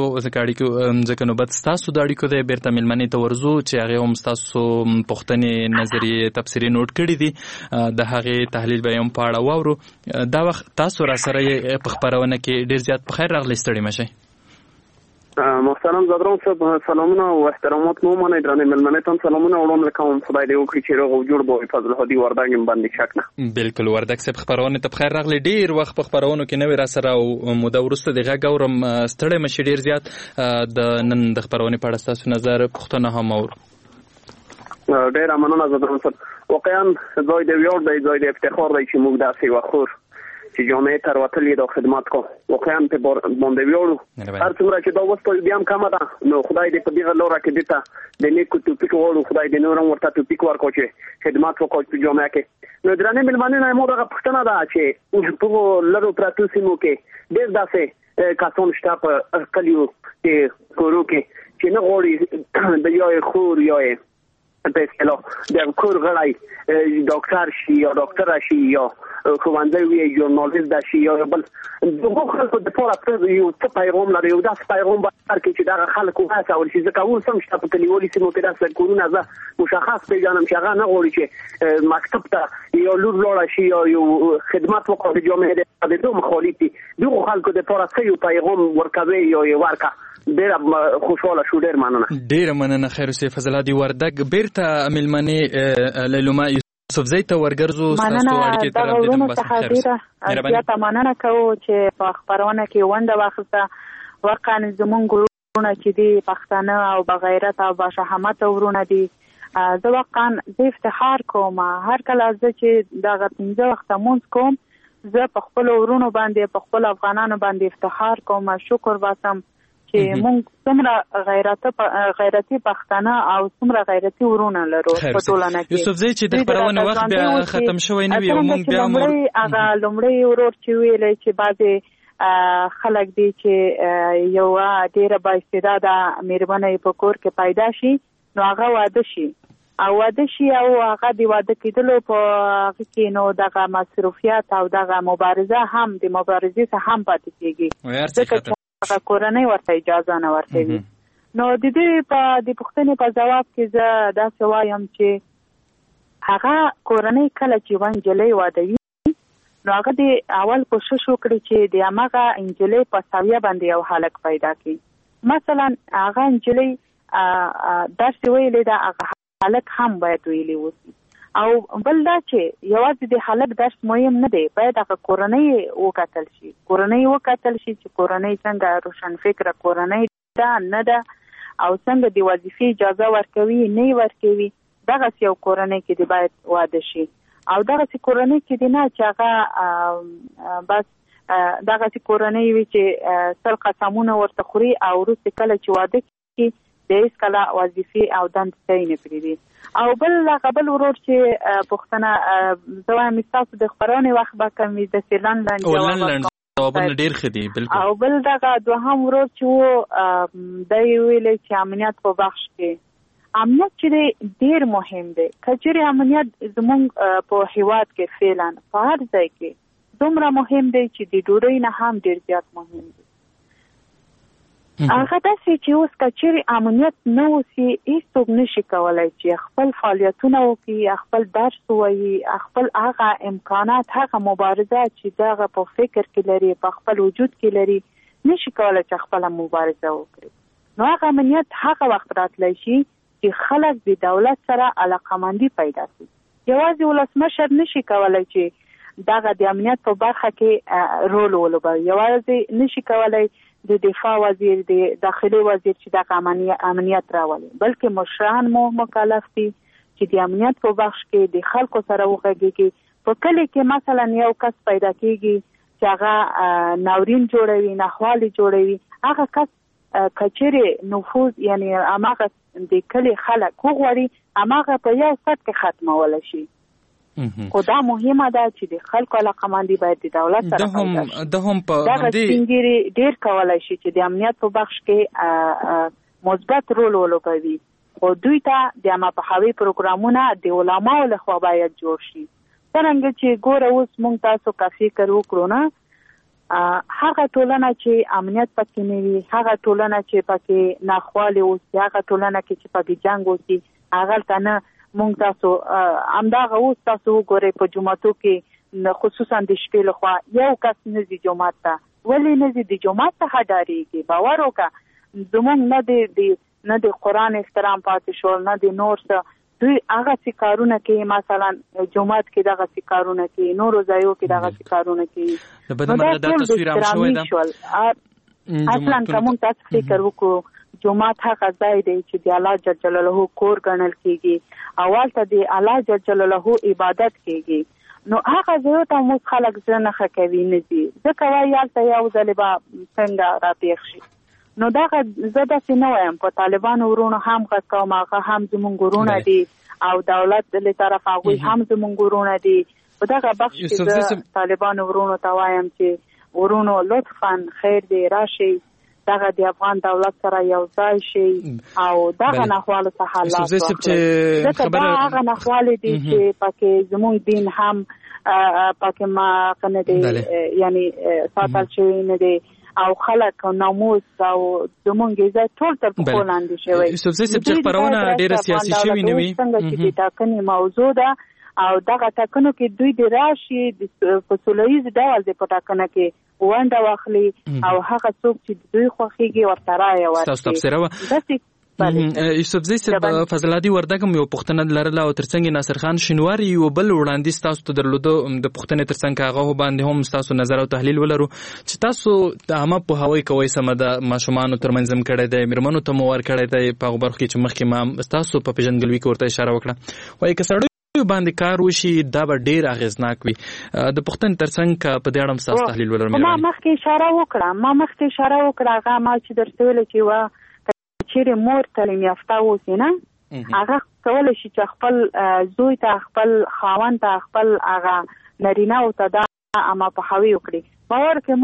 ځکه نوبت ستاسو د اړیکو دی. بیرته مېلمنې ته ورځو چې هغې هم ستاسو پوښتنې نظریې تبصرې نوټ کړي دي، د هغې تحلیل به یې هم په اړه واورو. دا وخت تاسو را سره یې په خپرونه کې ډېر زیات په خیر راغلی. ستړي مشئ. محترم زادران صاحب سلامونه او احترامات مو منئ. درنې مېلمنې ته هم سلامونه وړاندې کوم. خدای دې وکړي چې روغ او جوړ به وي. فضل الهادي وردګ یم باندې شک نه. بالکل وردګ صاحب خپرونه ته بخیر راغلی. ډېر وخت په خپرونو کې نوې را سره او موده وروسته د غږ اورم. ستړی مشئ ډېر زیات. د نن د خپرونې په اړه ستاسو نظر پوښتنه هم اورو. ډېره مننه زادران صاحب. واقعا ځای د ویاړ دی، ځای د افتخار دی چې موږ داسې وخور چې جامعه تر وتلې د خدمات کو. واقعا په باندې ویاړو. هر څومره چې دا وسته بیا هم کمه ده. نو خدای دې په دې لاره کې دته د نیکو توفیق ورکړي. خدای دې نور هم ورته توفیق ورکړي چې خدمات وکړي په جامعه کې. نو درنې مېلمانه نه مو دغه پوښتنه ده چې په لرو پراتو سیمو کې ډېر داسې کسان شته په کلیو کې کورو کې چې نه غواړي د یو خور یا په اصطلاح د کور غړی ډاکټر شي یا ډاکټر شي یا ښوونځی وي ژورنالیست شي یا بل دغه خلکو دپاره یو څه پیغام لري. یو داسې پیغام باید ورکړي چې دغه خلک وهڅول شي. ځکه اوس هم شته په کلیوالي سیمو کې داسې کورونه زه مشخص پېژنم چې هغه نه غواړي چې مکتب ته یا لور لاړه شي یا یو خدمت وکړي د جامعې د دوه مخالف دي. دغه خلکو دپاره څه یو پیغام ورکوي یا یې ورکړه. ډېره خوشحاله شو. ډېر مننه. ډېره مننه. خیر اوسې فضل الهادي وردګ. بیرته مېلمنې لیلومه یوسفزۍ ته ورګرځو. ستاسو اړیکې ته رابطه بس خیر اوسې. زیاته مننه کوو چې په خپرونه کې ونډه واخیسته. واقعا زمونږ ورونه چې دي پښتانه او بغیرت او باشهامت ورونه دي زه واقعا زه افتخار کوم هر کله زه چې دغه 15 وخت مونږ کوم زه په خپل ورونو باندې په خپل افغانانو باندې افتخار کوم شکر واسم چې مونږ څومره غیرتي پښتانه او څومره غیرتي ورونه لرو په ټولنه کې. یوسف زئی چې د خبرونه وخت بیا ختم شوی نه وي او مونږ بیا لومړی ورور چې ویلې چې بعضې خلک دي چې یو ډیره با استعداده مېرمنه په کور کې پیدا شي نو هغه واده شي او هغه د واده کېدلو په هغه کې نو دغه مصروفیات او دغه مبارزه هم د مبارزې څخه هم پاتې کېږي ځکه چې هغه کورنۍ ورته اجازه نه ورکوي. نو د دې په د پوښتنې په ځواب کې زه داسې وایم چې هغه کورنۍ کله چې یوه نجلۍ وادوي نو هغه د اول کوشش وکړي چې د همغه نجلۍ په سویه باندې یو هلک پیدا کړي. مثلا هغه نجلۍ درس ویلې دا هغه هلک هم باید ویلی وسی او بل دا چې یوازې د هلک درس مهم نه دی باید هغه کورنۍ وکتل شي چې کورنۍ څنګه روشن فکره کورنۍ ده نه ده او څنګه د وظیفې اجازه ورکوي نه ورکوي دغسې یو کورنۍ کې دی باید واده شي او دغسې کورنۍ کې دی نه چې هغه بس دغسې کورنۍ وي چې سل قسمونه ورته خوري او وروسته کله چې واده کې د هیڅ کله وظیفې او دندې ته یې نه پرېږدي. او بل ورور چې پوښتنه زه وایم ستاسو د خپرونې وخت به کم وي داسې لنډ جوابونه ډېر ښه دي بلکل. او بل دغه دوهم ورور چې و دی ویلی چې امنیت په بخش کې امنیت چې دی ډېر مهم دی که چېرې امنیت زموږ په هېواد کې فعلا په هر ځای کې دومره مهم دی چې د ډوډۍ نه هم ډېر زیات مهم دی. هغه داسې چې اوس که چېرې امنیت نه اوسي هېڅوک نشي کولی چې خپل فعالیتونه وکړي خپل درس ووایي خپل هغه امکانات هغه مبارزه چې دغه په فکر کې لري په خپل وجود کې لري نشي کولی چې خپله مبارزه وکړي. نو هغه امنیت هغه وخت راتلی شي چې خلک د دولت سره علاقمندي پیدا کړي. یوازې ولسمشر نشي کولی چې دغه د امنیت په برخه کې رول ولوبوي یوازې نشي کولی د دفاع وزیر د داخلي وزیر چې دغه امنیت راولي بلکې مشران مو مکلف دي چې د امنیت په بخش کې د خلکو سره وغږیږي. په کلي کې مثلا یو کس پیدا کېږي چې هغه ناورین جوړوي ناخوالي جوړوي هغه کس که چېرې نفوذ یعنی هماغه د کلي خلک وغواړي هماغه په یو ساعت کې ختمولی شي. خو دا مهمه ده چې د خلکو علاقمندي باید د دولت سره پیدا شي. دغه سپینګیري ډېر کولی شي چې د امنیت په بخش کې مثبت رول ولوبوي خو دوی ته د عامه پوهاوي پروګرامونه د علماو لخوا باید جوړ شي. څرنګه چې ګوره اوس موږ تاسو که فکر وکړو نه هغه ټولنه چې امنیت پکې نه وي هغه ټولنه چې پکې ناخوالې اوسي هغه ټولنه کې چې پکې جنګ اوسي هغلته نه مونږ تاسو همدغه اوس تاسو وګورئ په جوماتو کې خصوصا د شپې لخوا یو کس نه ځي جومات ته ولې نه ځي د جومات څخه ډارېږي باور وکړه زموږ نه د قرآن احترام پاتې شول نه د نور څه دوی هغسې کارونه کوي مثلا جومات کې دغسې کارونه کوي نورو ځایو کې دغسې کارونه کوي نو دا ټول د احترامي شول. اصلا که مونږ تاسو فکر وکړو جومات هغه ځای دی چې د الله جل جلاله کور ګڼل کېږي او هلته د الله جل جلاله عبادت کېږي نو هغه ځایو ته موږ خلک زړه نه ښه کوي نه ځي ځکه وایي هلته یو ځلې به څنګه راپېښ شي. نو دغه زه داسې نه وایم په طالبانو ورونو هم غږ کوم هغه هم زموږ ورونه دي او دولت له طرف هغوی هم زموږ ورونه دي. په دغه بخش کې زه طالبانو ورونو ته وایم چې ورونو لطفا خیر دی راشئ دغه د افغان دولت سره یو ځای شي او دغه ناخوالو څخه لاس واخلي ځکه دا هغه ناخوالې دي چې پکې زموږ دین هم پکې ما نه دی یعنی ساتل شوی نه دی او خلک ناموس او زموږ عزت ټول تر پښو لاندې شوی. یوسف زئی صاحب چې خپرونه ډېره سیاسي شوې نه وي څنګه چې د ټاکنې موضوع ده او دغه ټاکنو کې دوی د راشي په سوله ییز ډول د په ټاکنه کې ونډه واخلي او هغه څوک چې دوی خوښېږي ورته رایه ورکړي. یوسفزۍ صاحب فضل هادي وردګ یو پوښتنه لرله او ترڅنګ ناصر خان شینواری یو بل وړاندیز تاسو ته درلوده د پوښتنې ترڅنګ هغه باندې هم تاسو نظر او تحلیل ولرو چې تاسو د عامه پوهاوی کوي سم د ماشومان ترمنځ هم کړی دی میرمنو ته مو ور کړی دی په برخه کې چې مخکې ما تاسو په پیژندګلوي کې ورته اشاره وکړه وایي که سړی باندې کار وشي دا به ډیر اغیزناک وي د پوښتنې ترڅنګ په دې اړه تاسو تحلیل ولرم ما مخکې اشاره وکړه هغه ما چې درته ویل چې وا چیرې مور تعلیم یافته اوسي نه هغه کولی شي چې خپل زوی ته خپل خاوند ته خپل هغه نارینه او ته دا عامه پوهاوی وکړي باور کې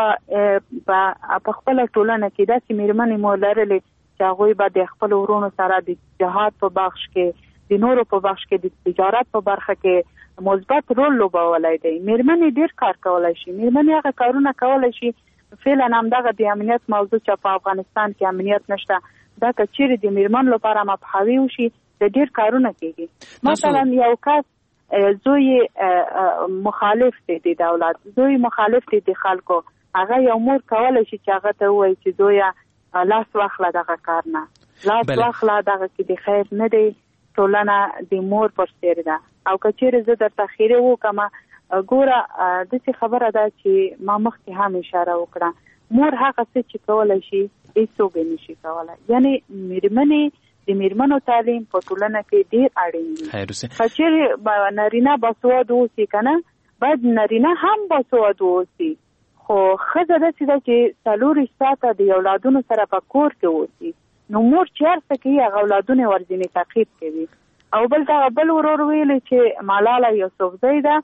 موږ په خپله ټولنه کې داسې میرمنې مو لرلې چې هغوی به د خپلو ورونو سره د جهاد په بخش کې د نورو په بخش کې د تجارت په برخه کې مثبت رول لوبولی دی میرمنې ډېر کار کولی شي میرمنې هغه کارونه کولی شي فعلا همدغه د امنیت موضوع چې په افغانستان کې امنیت نشته دا که چیرې د میرمن لپاره مپحوي وشي د ډېر کارونه کېږي مثلا یو کس زوی مخالف دی د دولت زوی مخالف دی د خلکو هغه یو مور کولی شي چې هغه ته ووایي چې زویه لاس واخله دغه کار نه لاس واخله دغه کې د خیر نه دی ټولنه د مور پر سر ده او که چیرې زه درته خیره وکړم ګوره داسې خبره ده چې ما مخکې هم اشاره وکړه مور هغه څه چې کولی شي هیڅوک یې نشي کولی یعنې د میرمنو تعلیم په ټولنه کې ډېر اړین دی که چیرې نارینه باسواده اوسي که نه باید نارینه هم باسواده اوسي خو ښځه داسې ده چې 4 ساعته د اولادونو سره په کور کې اوسي نو مور چې هر څه کوي هغه اولادونه یې ورځنې تعقیب کوي او بل ورور ویلی چې ملاله یوسفزۍ ده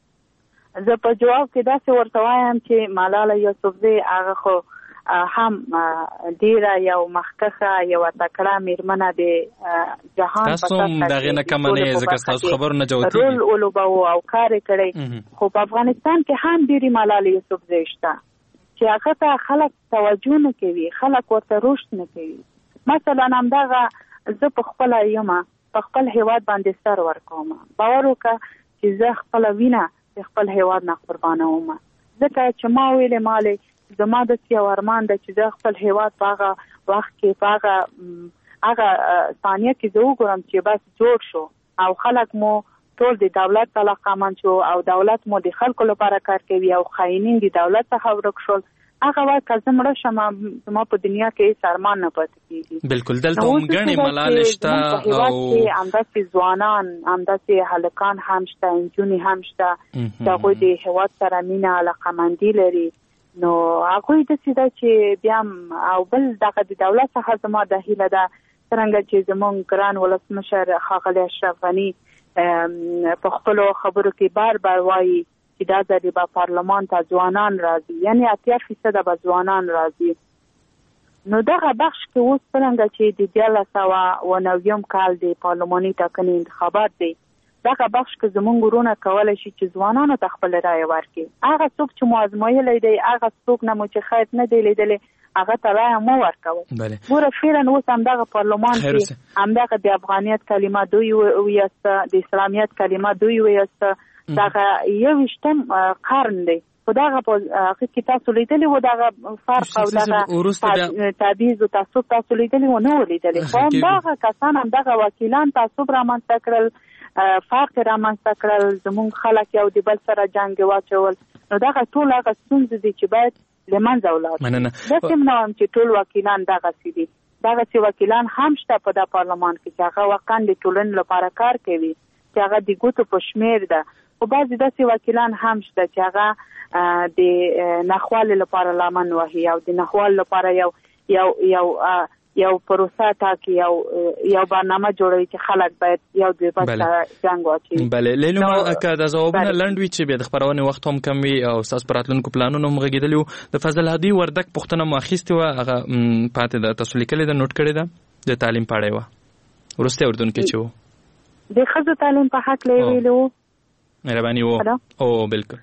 زه په جواب کې داسې ورته وایم چې ملاله یوسفزۍ هغه خو هم ډیره یو مخکخه یو تکړه میرمنه د جهان په تاسو دغه نه کم نه ځکه تاسو خبر نه جوړتي رول اولوبو او کار کړی خو په افغانستان کې هم ډیره ملاله یوسفزۍ شته چې هغه ته خلک توجه نه کوي خلک ورته رشد نه کوي مثلا همدغه زه په خپل یمه په خپل هیواد باندې سر ورکوم باور وکړه چې زه خپل وینه خپل هیواد نه قربانوم ځکه چې ما ویلې مالې زما د یو ارمان ده چې زه خپل هیواد په هغه وخت کې په هغه ثانیه کې زه وګورم چې بس جوړ شو او خلک مو ټول د دولت په علاقمند شو او دولت مو د خلکو لپاره کار کوي او خاینین د دولت څخه ورک شول هغه وخت که زه مړه شم زما په دنیا کې هیڅ ارمان نه پاتې کېږي بالکل دلته هم ګڼې ملالې شته او همداسې ځوانان همداسې هلکان هم شته نجونې هم شته چې هغوی د هیواد سره مینه علاقمندي لري نو هغوی داسې ده چې بیا او بل دغه د دولت څخه زما د هیله ده څرنګه چې زموږ ګران ولسمشر ښاغلی اشرف غني په خپلو خبرو کې بار وایي چې دا ځل به پارلمان ته ځوانان راځي یعنې 80% به ځوانان راځي نو دغه بخش کې اوس څرنګه چې د 1990 کال د پارلماني ټاکنې انتخابات دی دغه بخش کې زموږ ورونه کولی شي چې ځوانانو ته خپل رایه ورکړي هغه څوک چې مو ازمایلی دی هغه څوک نه مو چې خیر نه دی لیدلی هغه ته رایه مو ورکوئ ګوره فعلا اوس همدغه پارلمان کې همدغه د افغانیت کلمه دوی ویسته د اسلامیت کلمه دوی ویسته دغه 21 قرن دی خو دغه په هغه کې تاسو لیدلی و دغه فرق او دغه تبعیض او تعصب تاسو لیدلی و نه ولیدلی خو همدغه کسان همدغه وکیلان تعصب رامنځته کړل فرق رامنځته کړل زموږ خلک یو د بل سره جنګ واچول نو دغه ټول هغه ستونزې دي چې باید له منځه ولاړ داسې هم نه وایم چې ټول وکیلان دغسې دي دغسې وکیلان هم شته په دا پارلمان کې چې هغه واقعا د ټولنې لپاره کار کوي چې هغه د ګوتو په شمیر ده خو بعضې داسې وکیلان هم شته چې هغه د ناخوالې لپاره لمن وهي او د ناخوالې لپاره یو پروسه ټاکي یو برنامه جوړوي چې خلک باید یو د بل سره جنګ واچوي بله لیلما که د ځوابونه لنډ وي چې بیا د خپرونې وخت هم کم وي او ستاسو په راتلونکو پلانونو هم غږېدلي وو د فضل هادي وردګ پوښتنه مو اخیستې وه هغه پاتې ده تاسو لیکلې ده نوټ کړې ده د تعلیم په اړه یې وه وروستی اردن کې چې و د ښځو تعلیم په هکله یې ویلي وو مهرباني وو او بالکل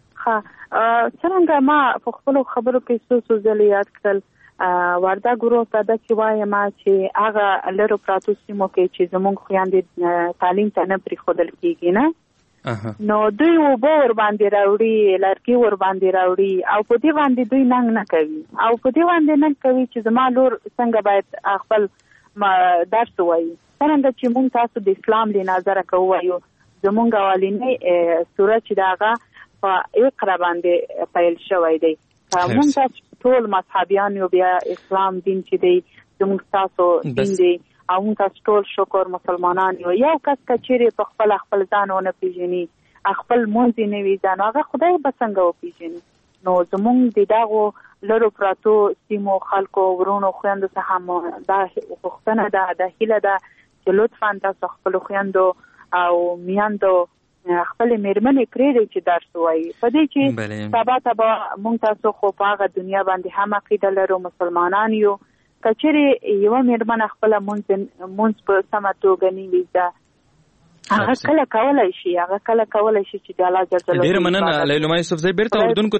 څرنګه ما په خپلو خبرو کې څو ځلې یاد کړل وردګ ګروپ ته دا چې وایم چې هغه لرو پراتو سیمو کې چې زموږ خویندې تعلیم ته نه پرېښودل کېږي نه نو دوی اوبه ور باندې راوړي لرګي ور باندې راوړي او په دې باندې دوی ننګ نه کوي او په دې باندې ننګ کوي چې زما لور څنګه باید خپل درس وایي. څرنګه چې موږ تاسو د اسلام له نظره کوو زمونږ اولینی سوره چې داغه په اقرا باندې پیل شوی دی. موږ تاسو ټول مذهبيان یو بیا اسلام دین چې دی زموږ تاسو دین دی او موږ تاسو ټول شکر مسلمانان یو کس کچېره په خپل ځانونه پیژني خپل مونږ نه وی ځان هغه خدای به څنګه وپیژني. نو زموږ د داغو لرو پراتو سیمو خلکو ورونو خويندو څخه هم دا وختنه د هیله ده چې لطفا تاسو خپل خويندو او میاندو خپل میرمنې پرې چې درس وایي په دې چې سبا مونږ تاسو خو په هغه دنیا باندې هم عقیده لرو مسلمانان یو کچېره یو میرمن خپل مونږ په سمه توګه نیوي هغه کله کولای شي چې د الله جل جلاله. ډیر مننه لیلما یوسف زئی. بیرته اردن کو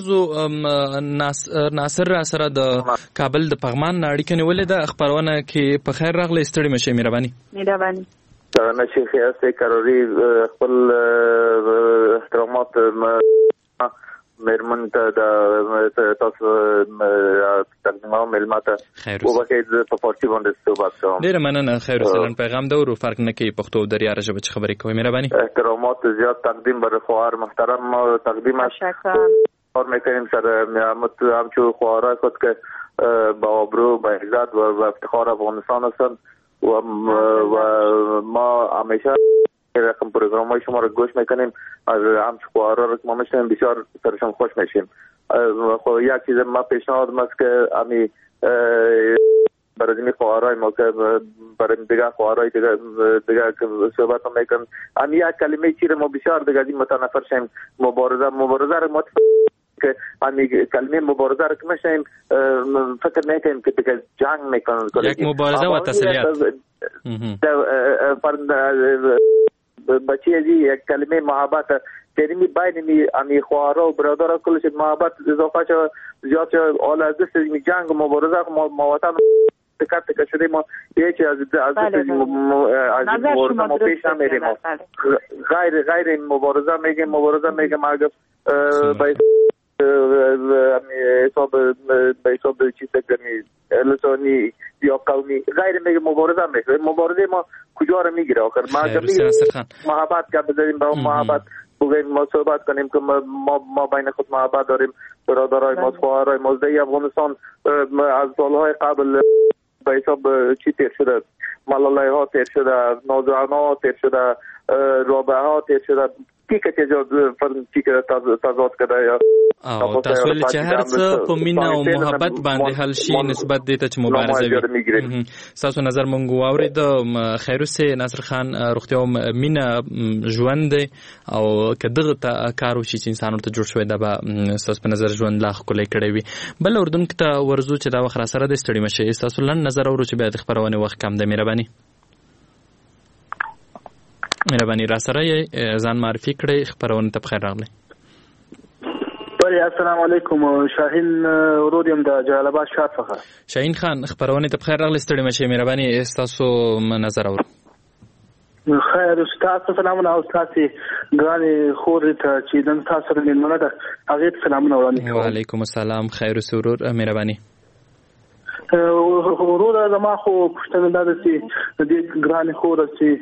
تورګرزو ناصر را سره د کابل د پغمان اړیکه نیولې ده خبرونه کې په خیر راغله استړي مشه مهرباني. نشي خیاسته کاروری خپل احترامات میرمن ته د تاسو تقدیمه ملماته وبکه په فارسی باندې صحبت کوم. ډیر مننه. خیر سلام پیغام ده ورو فرق نه کوي پښتو دریا رجب چې خبرې کوي مهرباني. احترامات زیات تقدیم بر خواهر محترم تقدیم اور میکنیم سر همچو خواهرای خود که با آبرو با عزت و افتخار افغانستان هستند و ما همیشه رقم پروگرام‌های شما رو گوش میکنیم از همچه خواهرها رو که ما میشنیم بسیار سرشان خوش میشیم. خب یک چیز ما پیشنهاد است که امی برای این خواهرای ما که برای دیگر خواهرای دیگر که صحبت میکنن امی یک کلمه چیره ما بسیار دیگر این متنفر شیم. مبارزه رو ما که امی کلمه مبارزه رو که میشیم فکر میکنیم که دیگر جنگ میکنن. یک مبارزه و تسلیت بچی ازی یک کلمه محبت کلمه بین امی خواهرها و برادرها کلش محبت اضافه شد زیاد شد حال از دست می جنگ و مبارزه ما وطن تکر شده ما یکی از دست مبارزه ما پیش نمیریم. غیر این مبارزه میگم اگر به حساب چیز کنی لسانی یا قومی غیر میگه مبارزه ما کجا رو میگیره آخر ما محبت که بذاریم با محبت بگیم ما صحبت کنیم که ما بین خود محبت داریم. برادرای ما خواهرای ما در افغانستان از سالهای قبل به حساب چی تیر شده ملالای ها تیر شده نوجوان ها تیر شده رابعه ها تیر شده کی که تضاد کده یا تاسو ول چې هر څه په مینا او محبت باندې حل شي نسبت دې ته چې مبارزه وي. تاسو نظر مونږ واورید. خیروسه ناصر خان روغتیا مینا ژوند او کدغه کار وشي چې انسانانو ته جوړ شوی دا به تاسو په نظر ژوند لا خولې کړی وي. بل اردن ته ورزو چې دا وخت سره د استړي مشه تاسو لن نظر اورو چې بیا د خبرونه وخت کم ده. مهرباني را سره ځان معرفي کړئ خبرونه ته بخیر راغلی. السلام علیکم شاهین ورودیم د جلال آباد ښار څخه. شاهین خان خبرونه ته بخیر راغلی ستړي مشه مهرباني تاسو نظر اورو. خیر تاسو سلامونه او تاسو ګرانې خور ته چې دن تاسو سره مینه ده هغه سلامونه وړاندې کوم. وعلیکم السلام خیر سرور مهرباني. ورور زما خو پښتنه ده چې د ګرانې خور چې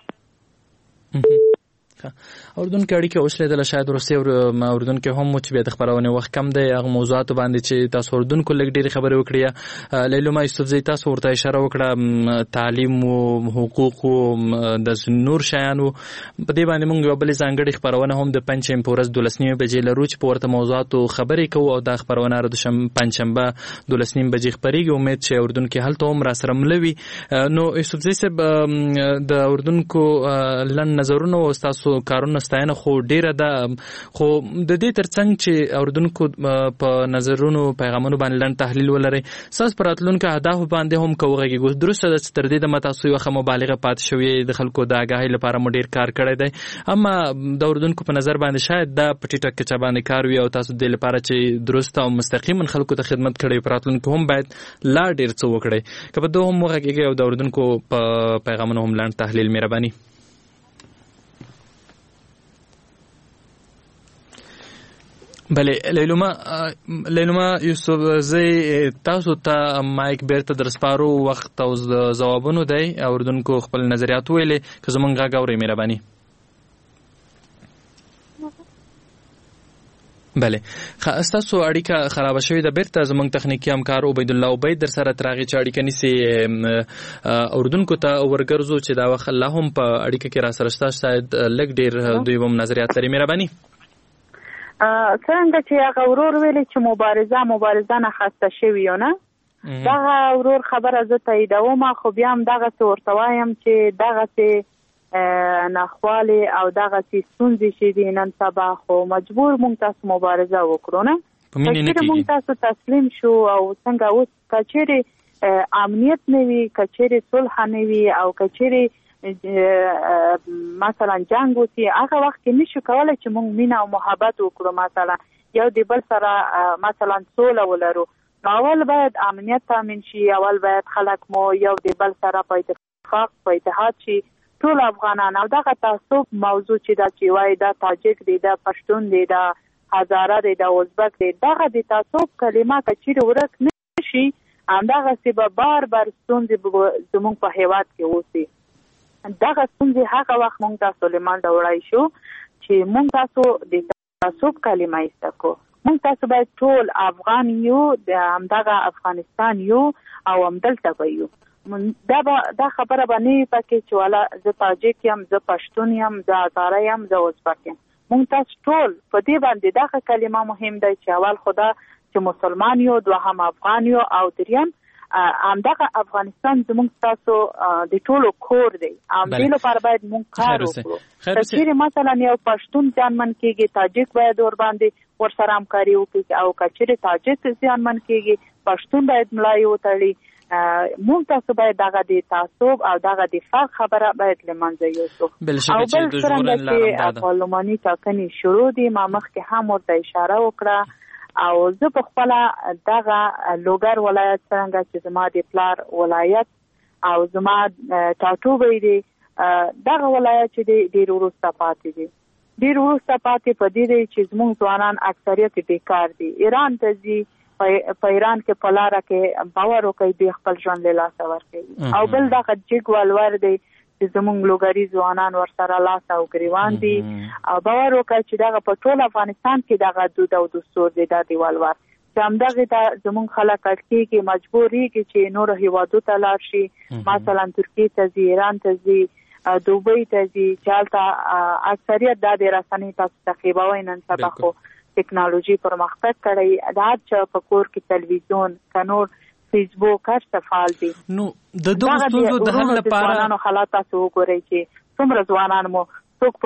اردن کې اړیکه اوسېدله شاید روسي او اردن کې هم چې به د خبرونه وخت کم دی هغه موضوعات باندې چې تاسو اردن کو لګ ډېری خبرې وکړي. لیلما یوسف زئی تاسو ورته اشاره وکړه تعلیم او حقوق او د نور شیانو په دې باندې موږ یو بل ځانګړي خبرونه هم د پنځم پورز 12 بجې لرو چې په ورته موضوعات خبرې کوو او د خبرونه را د پنځشنبه 12 بجې خبرېږي. امید چې اردن کې هلته هم را سره ملوي. نو یوسف زئی صاحب د اردن کو لن نظرونه او تاسو کارونه ستاینه خو ډیره ده خو د دې ترڅنګ چې اردوونکو په نظرونو پیغامونو باندې لن تحلیل ولري ساس پراتلونکو اهداف باندې هم کوغږي درسته د تر دې د متاسو یو مبالغه پات شوې د خلکو د آگاهی لپاره مو ډیر کار کړی دی اما د اردوونکو په نظر باندې شاید د پټی ټک چا باندې کار وي او تاسو د لپاره چې درسته او مستقیما خلکو ته خدمت کړي پراتلونکو هم باید لا ډیر څه وکړي کله دوه هم وغږیږي او د اردوونکو په پیغامونو هم لن تحلیل مهرباني. بله لیلوما یوسف زه تاسو ته مایک بیرته درسپارو وخت او ځوابونو دی اوردونکو خپل نظریات ویلې که زمونږ غږ اورئ مهرباني. بله ستاسو اړیکه خرابه شوې ده. بیرته زمونږ تخنیکي همکار عبید الله عبید در سره تر هغې چې اړیکه نیسي اوردونکو ته ورګرځو چې دا وخت الله هم په اړیکه کې راسره شته، شاید لږ ډېر دوی هم نظریات لري. مهرباني. څنګه چې هغه ورور ویلي چې مبارزه نه خسته شوي یو نه، دغه ورور خبره زه تاییدوم، خو بیا هم دغسې ورته وایم چې دغسې ناخوالې او دغسې ستونزې چې دي نن سبا خو مجبور مونږ تاسو مبارزه وکړو نه. که چېرې مونږ تاسو تسلیم شو او څنګه اوس که چېرې امنیت نه وي، که چېرې صلح نه وي او که چېرې مثلا جنگ وسی، هغه وخت کې نشو کولای چې موږ مینه او محبت وکړو، مثلا یو د بل سره مثلا سوله ولرو. نو اول باید امنیت تامین شي، اول باید خلک مو یو د بل سره په اتفاق په اتحاد شي ټول افغانان. او دغه تعصب موضوع چې دا چې وایي دا تاجک دی، دا پښتون دی، دا هزاره دی، دا ازبک دی، دغه د تعصب کلمه که چیرې ورک نه شي همدغسې به بار ستونزې زموږ په هیواد کې اوسي. دغه ستونزې هغه وخت مونږ تاسو له منځه وړی شو چې مونږ تاسو د تعصب کلمه ایسته کړو. مونږ تاسو باید ټول افغان یو، د همدغه افغانستان یو او همدلته به یو. دا خبره به نه وي پکې چې والا زه تاجک یم، زه پښتون یم، زه هزاره یم، زه ازبک یم. مونږ تاسو ټول په دې باندې دغه کلمه مهم دی چې اول خدا چې مسلمان یو، دوهم افغان یو او دریم همدغه افغانستان زموږ تاسو د ټولو کور دی. دې لپاره باید مونږ کار وکړو. که چېرې مثلا یو پښتون زیانمن کېږي، تاجک باید ورباندې ورسره همکاري وکړي، او که چېرې تاجک زیانمن کېږي پښتون باید ملایې وتړي. مونږ تاسو باید دغه د تعصب او دغه د فرق خبره باید له منځه یوسو. او بل څرنګه چې پارلماني ټاکنې شروع دي، ما مخکې هم ورته اشاره وکړه او زه په خپله دغه لوګر ولایت څرنګه چې زما د پلار ولایت او زما ټاټوبی دی، دغه ولایت چې دی ډېر وروسته پاتې دی. ډېر وروسته پاتې په دې دی چې زموږ ځوانان اکثریت بیکار دي. ایران ته ځي، په ایران کې په لاره کې باور وکړئ دوی خپل ژوند له لاسه ورکوي. او بل دغه جګ ولور دی چې زموږ لوګري ځوانان ورسره لاس او ګریوان دي. او باور وکړئ چې دغه په ټول افغانستان کې دغه دود او دستور دی دا د ولور چې همدغې زموږ خلک اړ کېږي، مجبورېږي چې نورو هېوادو ته لاړ شي، مثلا ترکیې ته ځي، ایران ته ځي، دوبۍ ته ځي، چې هلته اکثریت دا د رسنۍ تاسو تعقیبوئ. نن سبا خو ټکنالوژي پرمختګ کړی، د هر چا په کور کې تلویزیون که نور فیسبوک هر څه فعال دي. نو د دغو ستونزو د حل لپاره ځوانانو حالات تاسو وګورئ چې څومره ځوانان مو څوک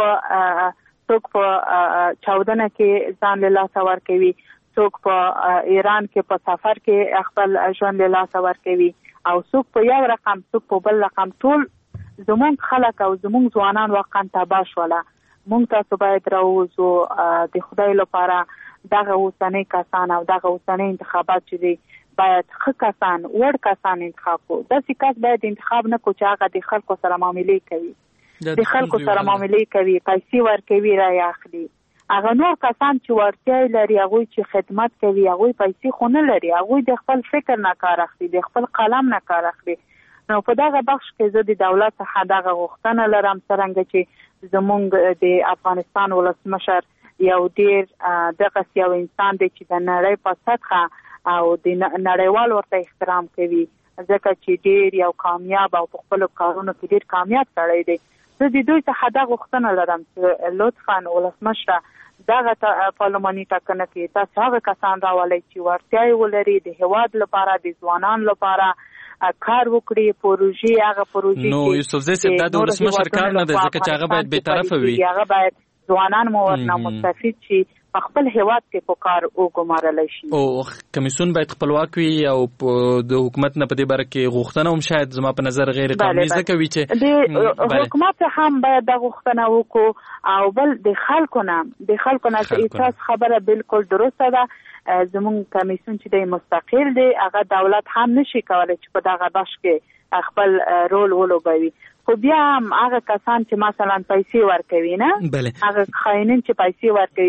په چاودنه کې ځان له لاسه ورکوي، څوک په ایران کې په سفر کې خپل ژوند له لاسه ورکوي، او څوک په یو رقم څوک په بل رقم. ټول زموږ خلک او زموږ ځوانان واقعا تباه شوله. مونږ تاسو باید راووځو د خدای لپاره. دغه اوسنۍ کسان او دغه اوسنۍ انتخابات چې دي باید ښه کسان، وړ کسان انتخاب کړو. داسې کس باید انتخاب نه کړو چې هغه د خلکو سره معاملې کوي، د خلکو سره معاملې کوي، پیسې ورکوي، رایې اخلي. هغه نور کسان چې وړتیا لري، هغوی چې خدمت کوي، هغوی پیسې خو نه لري، هغوی د خپل فکر نه کار اخلي، د خپل قلم نه کار اخلي. نو په دغه بخش کې زه د دولت څخه دغه غوښتنه لرم څرنګه چې زموږ د افغانستان ولسمشر یو ډېر دغسې یو انسان دی چې د نړۍ په سطحه او د نړیوال ورته احترام کوي، ځکه چې ډېر یو کامیاب او په خپلو کارونو کې ډېر کامیاب سړی دی. زه د دوی څخه دا غوښتنه لرم چې لطفا ولسمشره دغه پارلماني ټاکنه کې تاسو هغه کسان راولئ چې وړتیا یې ولري د هېواد لپاره، د ځوانانو لپاره کار وکړي، پروژې هغه پروژې. نو یوسفزی صاحب دا د ولسمشر کار نه دی، ځکه چې هغه باید بېطرفه وي. هغه باید ځوانان مو ورنه مستفید شي، په خپل هېواد کې په کار وګمارلی شي. او کمیسیون باید خپلواک وي او د حکومت نه په دې باره کې غوښتنه هم شاید زما په نظر غیر قانوني ځکه وي چې د حکومت هم باید دا غوښتنه وکړو. او بل د خلکو نه چې تاسو خبره بالکل درسته ده. زموږ کمیسیون چې دی مستقل دی، هغه دولت هم نشي کولی چې په دغه بخش کې خپل رول ولوبوي. خو بیا هم هغه کسان چې مثلا پیسې ورکوي، نه هغه خاینین چې پیسې ورکوي،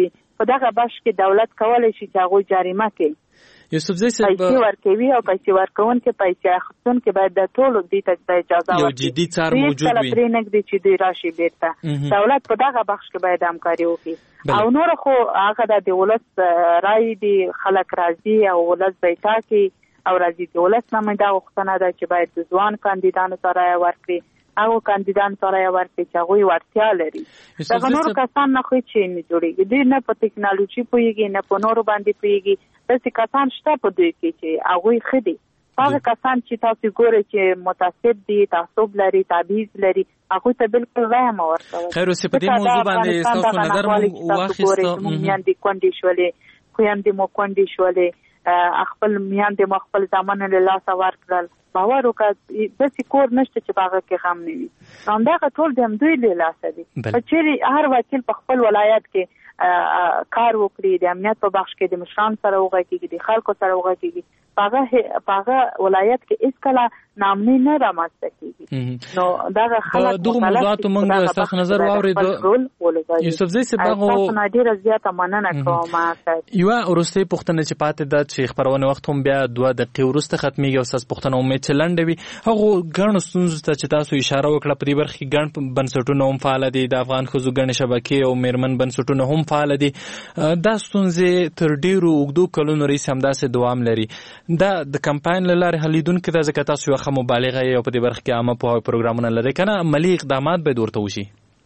په دغه بخش کې دولت کولی شي چې هغوی جریمه کوي. یوسفزی صاحب پیسې ورکوي او پیسې ورکوونکي پیسې اخیستونکي باید د ټولو دې ته اجازه ورکړي. یو جدي څار موجود وي. هیڅکله پرې نږدې چې دوی راشي بیرته. دولت په دغه بخش کې باید همکاري وکړي. او نور خو هغه د ولس رای دی، خلک راځي او ولس به یې ټاکي او راځي. د ولس نماینده غوښتنه ده چې باید د ځوان کاندیدانو ته رایه ورکړي، هغو کاندیدانو ته رایه ورکړي چې هغوی وړتیا لري. دغه نورو کسان نه خو هېڅ نه جوړېږي، دوی نه په ټکنالوژي پوهېږي نه په نورو باندې پوهېږي. داسې کسان شته په دوی کې چې هغوی ښه دي. هغه کسان چې تاسو ګورئ چې متعصب دي، تعصب لري، تبعیض لري، هغوی ته بالکل رایه مه ورکوئ. خیر اوس په دې موضوع باندې ستاسو نظر مو واخیست. زموږ میندې کونډې شولې، خویندې مو کونډې شولې، خپل میندې مو خپل زامن له لاسه ورکړل. باور وکړه داسې کور نشته چې په هغه کې غم نه وي. همدغه ټول د همدوی له لاسه دي. که چیرې هر وکیل په خپل ولایت کې کار وکړي، د امنیت په بخش کې د مشرانو سره وغږیږي، د خلکو سره وغږیږي، په هغه ولایت کې هیڅکله ناامني نه رامنځته کېږي. نو دغه خلک دغه موضوعاتو موږ ستاسو نظر واورېدو. یوسفزی صاحب تاسو نه ډېره زیاته مننه کوم. یوه وروستۍ پوښتنه چې پاتې ده چې خپرونې وخت هم بیا 2 دقیقې وروسته ختمېږي او ستاسو پوښتنه امید چې لنډه وي. هغو ګڼو ستونزو ته چې تاسو اشاره وکړه په دې برخه کې ګڼ بنسټونه هم فعاله دي، د افغان ښځو ګڼې شبکې او میرمن بنسټونه هم فعاله دي. دا ستونزې تر ډېرو اوږدو کلونو راهیسې همداسې دوام لري. دا د کمپاین له لارې حلیدونکې ده، ځکه تاسو یوه ښه مبالغه یې او په دې برخه کې عامه پوهاوي پروګرامونه لرئ که نه، عملي اقدامات باید ورته وشي.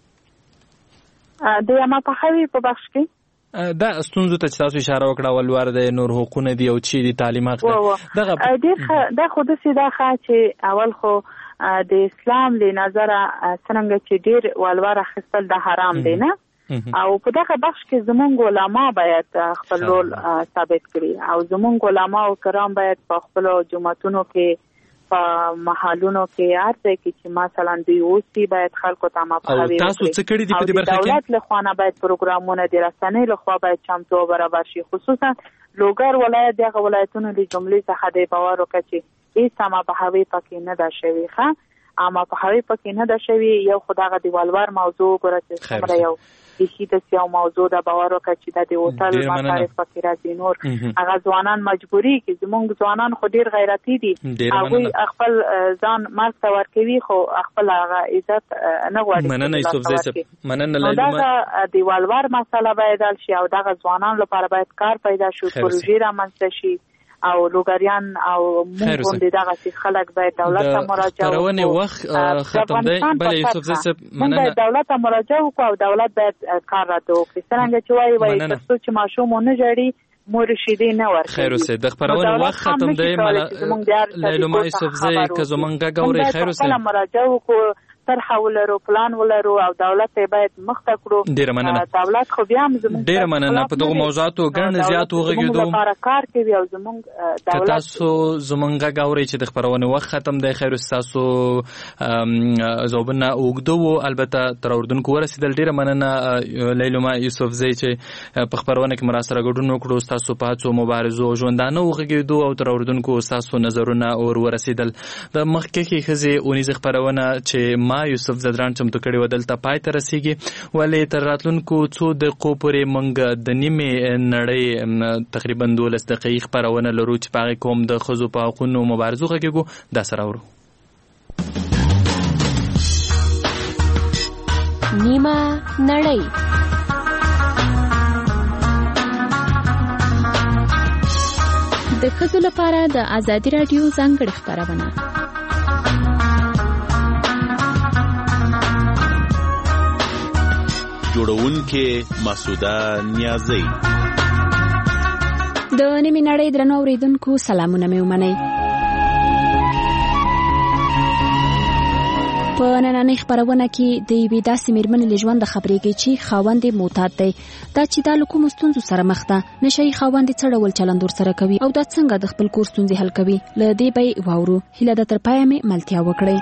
د عامه پوهاوي په بخش کې دا ستونزو ته چې تاسو اشاره وکړه، ولور دی، نور حقونه دي او چې دي تعلیم حق دی، دا خو داسې ده چې اول خو د اسلام له نظره څرنګه چې ډېر ولور اخیستل د حرام دی نه، او په دغه بخش کې زمونږ علما باید خپل رول ثابت کړي او زمونږ علما او کرام باید په خپل جماعتونو کې، په محلونو کې، هر ځای کې چې مثلا دوی اوسي باید خلکو ته مپوهوي وکړي. تاسو څه کړي دي په دې برخه کې؟ دولت له خوا نه باید پروګرامونه د رسنۍ له خوا باید چمتو او برابر شي. خصوصا لوګر ولایت دغه ولایتونو د جملې څخه د باور وکړي چې هیڅ مپوهوي پکې نه ده شوې. ښه مپوهوي پکې نه ده شوې. یو خو دغه د ولور موضوع ګوره چې څومره یو بیخي داسې یو موضوع ده، باور وکړه چې د هوټل مصارف پکې راځي. نور هغه ځوانان مجبوري کې زموږ ځوانان خو ډېر غیرتي دي، هغوی خپل ځان مرګ ته ورکوي خو خپل هغه عزت نه غواړي. مننه یوسفزی صاحب، مننه. دغه د ولور مسله باید حل شي او دغه ځوانانو لپاره باید کار پیدا شي، پروژې رامنځته شي او لوګریان او موږ باندې دغه خلک باید دولت ته مراجعه وکړي. پرونې وخت ختم دی. بله یوسفزی صاحب مننه. موږ دولت ته مراجعه وکړو او دولت باید کار راته وکړي. څرنګه چې وایي ترڅو چې ماشوم ونه ژاړي مور شیدې نه ورکوي. خیر اوسې د خپرونې وخت ختم دی. لیلما یوسفزی که زمونږ غږ اورئ، خیر اوسې موږ مراجعه وکړو، طرح ولرو، پلان ولرو او دولت ته باید مخته کړو. ډیره مننه. دولت خو بیا هم زموږ ډیره مننه په دغه موضوعاتو ګڼ زیات وغږېدو لپاره کار کوي او زموږ دولت تاسو زمونږ غږ اورئ چې د خپرونې وخت ختم دی. خیر تاسو ځوابونه اوږدو، البته تر اردوونکو ورسېدل. ډیره مننه لیلما یوسفزی چې په خپرونه کې مو راسره ګډون وکړو، ستاسو په هڅو مبارزو او ژوندانه وغږېدو او تر اردوونکو ستاسو نظرونه ورسېدل. د مخکې ښځې اونیزه خپرونه چې یوسف زدران چمتو کړي و دلته پای ته رسیږي، ولې تر راتلونکو څو دقیقو پورې موږ د نیمې نړۍ تقریبا 12 دقیقې خپرونه لرو چې په هغې کې هم د ښځو په حقونو مبارزو غږېږو. دا سره اورو نیمه نړۍ. د ښځو لپاره د ازادي راډیو ځانګړې خپرونه. جوړونکې مسعوده نیازی. د نیمې نړۍ درنو اوریدونکو سلامونه مې ومنئ. په نننۍ خپرونه کې د یوې داسې مېرمنې له ژونده خبرېږي چې خاوند یې معتاد دی. دا چې دا له کومو ستونزو سره مخ ده، نشه یي خاوند یې څه ډول چلند ورسره کوي او دا څنګه د خپل کور ستونزې حل کوي، له دې به یې واورو. هیله ده تر پایه مې ملتیا وکړئ.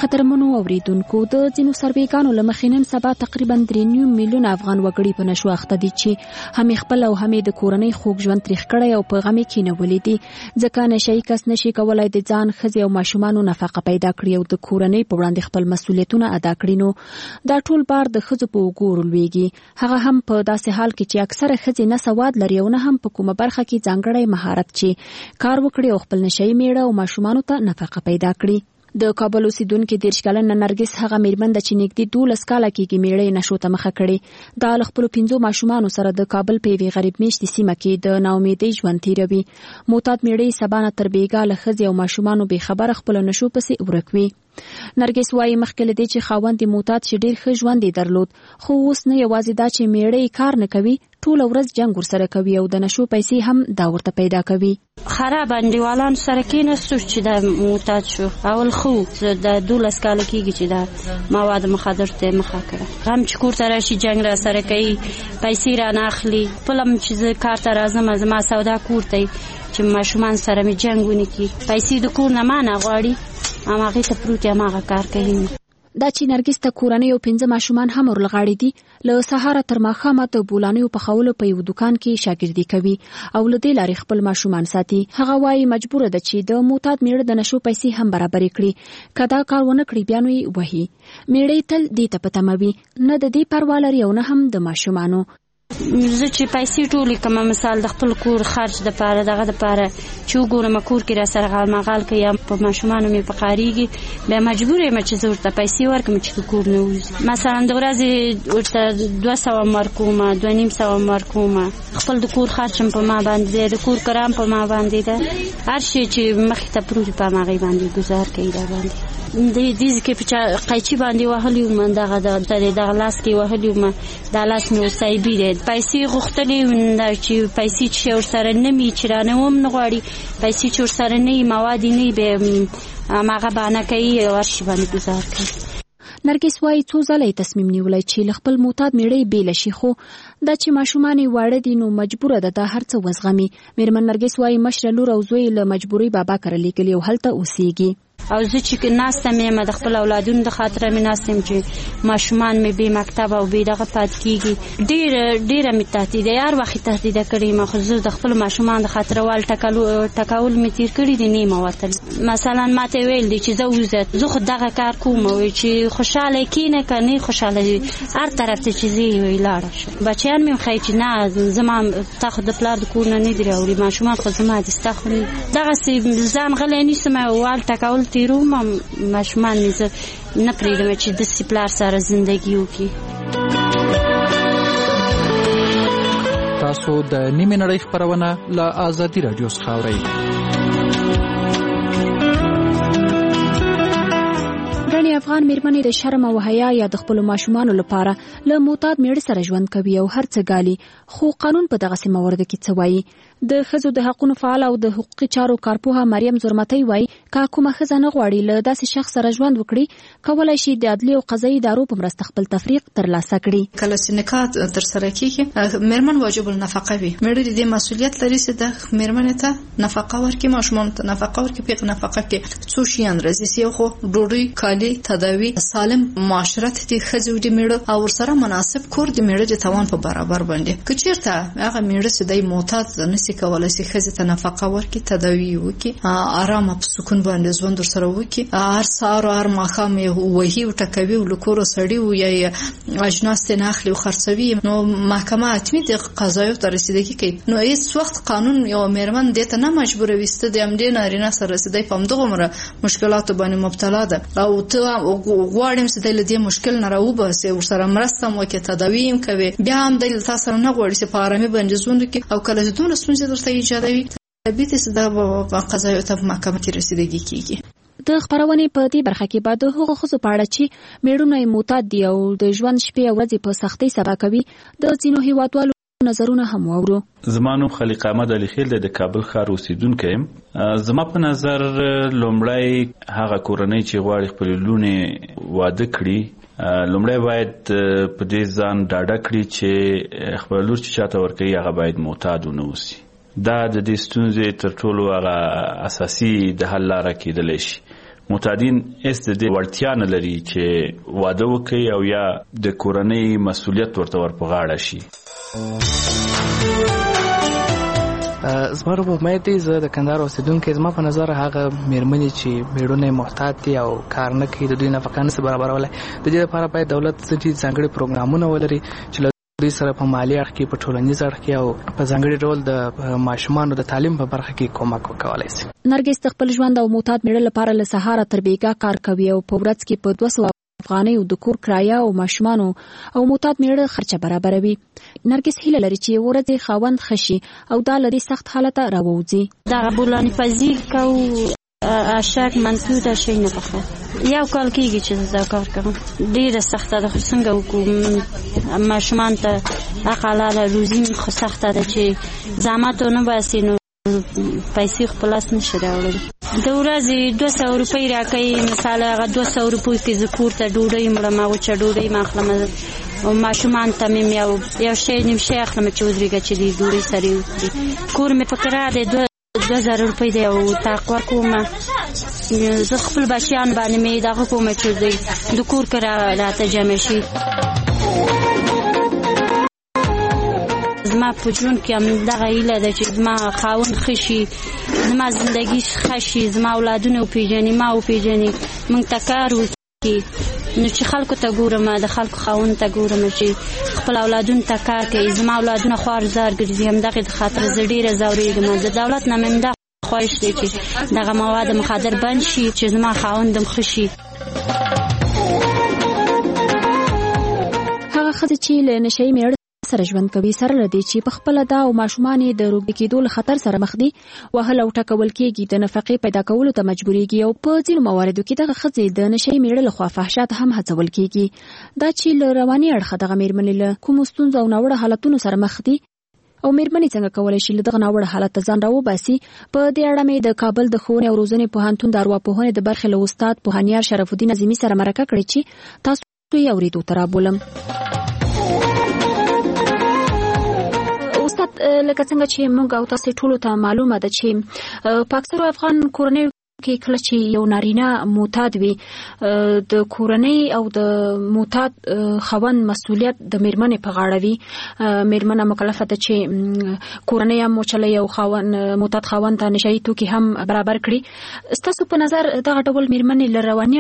محترمونو اوریدونکو د ځینو سروېګانو له مخې نن سبا تقریبا 3.9 میلیونه افغان وګړي په نشو اخته دي چې همې خپل او همې د کورنۍ خوږ ژوند تریخ کړی او په غمې کینولي دي ځکه نشهیي کس نشي کولای د ځان ښځې او ماشومانو نفقه پیدا کړي او د کورنۍ په وړاندې خپل مسؤلیتونه ادا کړي نو دا ټول بار د ښځو په اوږو لویږي هغه هم په داسې حال کې چې اکثره ښځې نه سواد لري او نه هم په کومه برخه کې ځانګړی مهارت چې کار وکړي او خپل نشهیي میړه او ماشومانو ته نفقه پیدا کړي د کابل اوسیدونکې 30 کلنه نرګس هغه میرمن ده چې نږدې 12 کاله کېږي میړه نشو ته مخه کړي دا له خپلو 5 ماشومانو سره د کابل په یوې غریب میشتې سیمه کې د ناامیدۍ ژوند تېروي معتاد میړه سبا نه تر بېګا له ښځې او ماشومانو بې خبره خپله نشو پسې ورک وي نرګس وایي مخکې له دې چې خاوند یې معتاد چې ډېر ښه ژوند یې درلود خو اوس نه یوازې دا چې میړه یې کار نه کوي ټوله ورځ جنګ ورسره کوي او د نشو پیسې هم دا ورته پیدا کوي خراب انډیوالانو سره کېناستو چې دا معتاد شو اول خو د 12 کاله کېږي چې دا مواد مخدر ته مخه کړه هم چې کور ته راشي جنګ را سره کوي پیسې رانه اخلي خپله هم چې زه کار ته راځم زما سودا کور ته چې ماشومان سره مې جنګ ونکړي پیسې د کور نه ما نه غواړي هماغې ته پروت یم هغه کار کوي دا چې نرګس ته کورنۍ او 5 ماشومان هم ورلغاړي دي له سهاره تر ماښامه د بولانیو پخولو په یو دکان کې شاګردي کوي او له دې لارې خپل ماشومان ساتي هغه وایي مجبوره ده چې د معتاد میړه د نشو پیسې هم برابرې کړي که دا کار ونه کړي بیا نو یې وهي میړه تل دې ته په تمه وي نه د دې پروا لري او نه هم د ماشومانو زه چې پیسې ټولې کومه مثال د خپل کور خرج دپاره دغه دپاره چې وګورم کور کې را سره غالمغال کوي یا په ماشومانو مې پکارېږي بیا مجبور یم چې زه ورته پیسې ورکړم چې د کور نه ووځي مثلا د ورځې ورته 200 ورکومه 250 ورکومه خپل د کور خرچ هم په ما باندې دی د کور کرام په ما باندې ده هر شی چې مخې ته پروت په هماغې باندې ګزار کوي دا باندې دې کې په قیچي باندې وهلي وم دغه لاس کې وهلي وم دا لاس مې اوسایبي دی پیسې غوښتلې چې پیسې چې ورسره نه وي چې رانه هم نه غواړي پیسې چې ورسره نه وي مواد نه وي بیا هماغه بهانه کوي او هر شي باندې ګزار کوي نرګس وایي څو ځله یې تصمیم نیولی چې له خپل معتاد میړه یې بېله شي خو دا چې ماشومان یې واړه دي نو مجبوره ده دا هر څه وزغمي میرمن نرګس وایي مشره لور او زوی له مجبورۍ بابا کره لیږلي او هلته اوسیږي او زه چې ناستم یم د خپل اولادونو د خاطره مې ناستم چې ماشومان مې بې مکتب او بې دغه پاتې کېږي ډېره مې تهدیده هر وخت یې تهدیده کړې یم خو زه د خپلو ماشومان د خاطره وال ټکول مې تېر کړي دي نه یم وتل مثلا ما ته ویل دي چې زه ووځه زه خو دغه کار کوم چې خوشحاله کېنه که نه خوشحاله هر طرف ته چې زه یې لاړه شم بچیان مې ښایي چې نه زما تا خو د پلار د کور نه نه دي راوړي ماشومان خو زما دي ستا خو دغسې ځان غلی نیسم وال ټکول تیروم ماشومان مې زه نه پرېږدم چې داسې پلار سره زندګي وکړي تاسو د نیمې نړۍ خپرونه له آزادي راډیو څخه اورئ افغان میرمنې د شرم او حیا یا د خپلو ماشومانو لپاره له معتاد میړه سره ژوند کوي او هر څه ګالي خو قانون په دغسې موردو کې څه وایي د ښځو د حقونو فعال او د حقوقي چارو کارپوهه مریم زرمتی وایي که کومه ښځه نه غواړي له داسې شخص سره ژوند وکړي کولی شي د عدلي او قضایي ادارو په مرسته خپل تفریق ترلاسه کړي کله چې نکاح ترسره کېږي میرمن واجب النفقه وي میړه د دې مسؤلیت لري چې د میرمنې ته نفقه ورکړي ماشومانو ته نفقه ورکړي په نفقه کې څو شیان راځي یو خو ډوډۍ کالي تداوی سالم معاشرت دي ښځې د میړه او ورسره مناسب کور د میړه د توان په برابر باندې که چیرته هغه میړه چې د معتاد نشي کولای چې ښځې ته نفقه ورکړي تداوی وکړي آرام په سکون باندې ژوند ورسره وکړي هر سهار او هر ماښام یې وهي او ټکوي او لکور سړي او یا اجناس ته ناخلي او خرڅوي نو محکمه اتمی د قضایو ته رسیدګي کوي نو هیڅ وخت قانون یو میرمن دې ته نه مجبوروي چې د امدې نارینه سره رسیدای په همدغه عمره مشکلاتو باندې مبتلا ده او ته غواړم چې د دې مشکل نه راوباسي ورسره مرسته وکړي تداوی هم کوي بیا هم د تاسو نه غواړي چې په آرامي باندې ژوند وکړي او کله چې دوه ستونزې درته ایجادوي طبیعي چې دا په قضایو ته محکمه کې رسیدګي کیږي د خبرونې په دې برخه کې بعد هغه ښځو په اړه چې میړونه یې معتاد دي او د ژوند شپې او ورځې په سختۍ سبا کوي د ځینو هیوادوالو نظرونه هم واورو زما نوم خلیق احمد علي خیل د کابل ښار اوسیدونکی یم زما په نظر لومړی هغه کورنۍ چې غواړي خپل لونې واده کړي لومړی باید په دې ځان ډاډه کړي چې خپل لور چې چاته ورکوي هغه باید معتاد ونه اوسي دا د دې ستونزې تر ټولو هغه اساسي د حل لاره کېدلی شي معتادین هیڅ د دې وړتیا نه لري چې واده وکړي او یا د کورنۍ مسؤلیت ورته ور په غاړه شي. زما په امید دی زه د کندهار اوسیدونکی زما په نظر هغه میرمنې چې میړونه محتاط دي او کار نه کوي د دوی نفقه نشي برابرولای د دې لپاره باید دولت ځانګړي پروګرامونه ولري چې دوی سره په مالی اړخ کې په ټولنیز اړخ کې او په ځانګړي ډول د ماشومانو د تعلیم په برخه کې کومک وکولای شي. نرګس د خپل ژوند او معتاد میړه لپاره له سهار تر بیګا کار کوي او په ورځ کې په 200 افغانۍ د کور کرایه او ماشومانو او معتاد میړه خرچه برابروي. نرګس هیله لري چې ورځې خاوند خشي او دا لدی سخت حالت راووځي. دا بولانی پذیر کو اشک منسوده شي نه بخو یو کال کېږي چې دا کار کوم ډیره سخته ده. څنګه وکړم ماشومان ته حلاله روزي خو سخته ده چې زحمت نه باسي نو پیسې خپل لاس نشي راوړل. د ورځې 200 روپۍ راکوي مثال هغه 200 روپۍ کې زه کور ته ډوډۍ مړم او چې ډوډۍ ما اخلم او ماشومان ته مې یو شی نیم شی اخلم چې ودرېږه چې د ډوډۍ سره وکړي. کور مې په کرایه دی 2000 روپۍ دی او تقوا کوم زه خپل بچیان باندې مې دغه کوم چې د کور کرایه راته جمع شي. زما په ژوند کې هم دغه هیله ده چې زما خاوند خشي زما زندگی خشي زما اولادونه وپیژني ما وپیژني موږ ته کار وکړي نو چې خلکو ته ګورم د خلکو خاوند ته ګورم چې خپل اولادونو ته کار کوي. زما اولادونه خوارزار ګرځي همدغې د خاطر زه ډېره ځورېږم. د دولت نه مې همدا خواهش دی چې دغه مواد مخدر بند شي چې زما خاوندم خشي. هغه ښځې چې له نشهیي میړه سره ژوند کوي سره لدی چې په خپل دا او ماشومان د روږدي کېدو له خطر سره مخ دي وهل او ټکول کېږي د نفقې پیدا کولو ته مجبورېږي او په ځینو مواردو کې دغه ښځې د نشهیي میړه لخوا فحشات هم هڅول کېږي. دا چې له رواني اړخه دغه میرمنې له کومو ستونزو او ناوړه حالتونو سره مخ دي او میرمنې څنګه کولی شي له دغه ناوړه حالت ته ځان راوباسي. په دې اړه مې د کابل د ښوونې او روزنې پوهنتون د ارواپوهنې د برخې له استاد پوهنیار شرف الدین عظیمي سره مرکه کړې چې تاسو یې اورېدو ته رابولم. استاد لکه څنګه چې موږ او تاسو ټولو ته معلومه ده چې په اکثرو افغان کورنیو کې کله چې یو نارینه معتاد وي د کورنۍ او د معتاد خاوند مسؤلیت د میرمنې په غاړه وي. میرمنه مکلفه ده چې کورنۍ هم وچلوي او معتاد خاوند ته نشهیي توکي هم برابر کړي. ستاسو په نظر دغه ډول میرمنې له رواني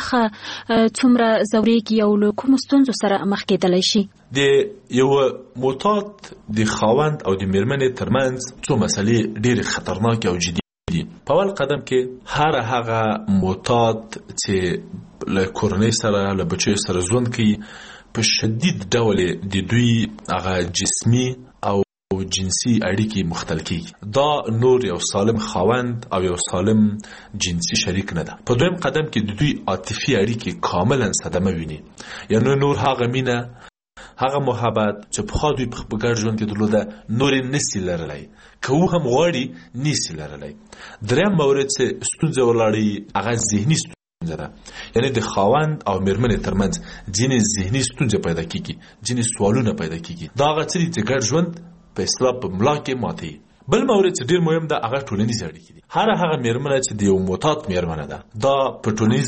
څومره ځورېږي او له کومو ستونزو سره مخ کېدلی شي؟ د یو معتاد د خاوند او د میرمنې ترمنځ څو مسلې ډېرې خطرناکې او جدي دي. په اول قدم کې هغه معتاد چې له کورنۍ سره له بچیو سره ژوند کوي په شدید ډول د دوی هغه جسمي او جنسي اړیکې مختل کیږي. دا نور یو سالم خاوند او یو سالم جنسي شریک نه ده. په دویم قدم کې د دوی عاطفي اړیکې کاملا صدمه ویني. یعنی نور هغه مینه هغه محبت چې په خوا دوی په ګډ ژوند کې درلوده نور نسی لرلی که او هم غواړي نسی لرلی. دریم مورد چې ستونزه ولاړی هغه ذهني ستونزه ده. یعنی د خاوند او میرمنې ترمنځ ځینې ذهني ستونزه پیدا کیږي ځینې سوالونه پیدا کیږي. دا هغه څه دي چې ګډ ژوند په اصطلاح په ملا کې ماتي. بل مورد چې ډیر مهم ده هغه ټولنیز اړیکې دي. هغه میرمنه چې د یو معتاد میرمنه ده دا په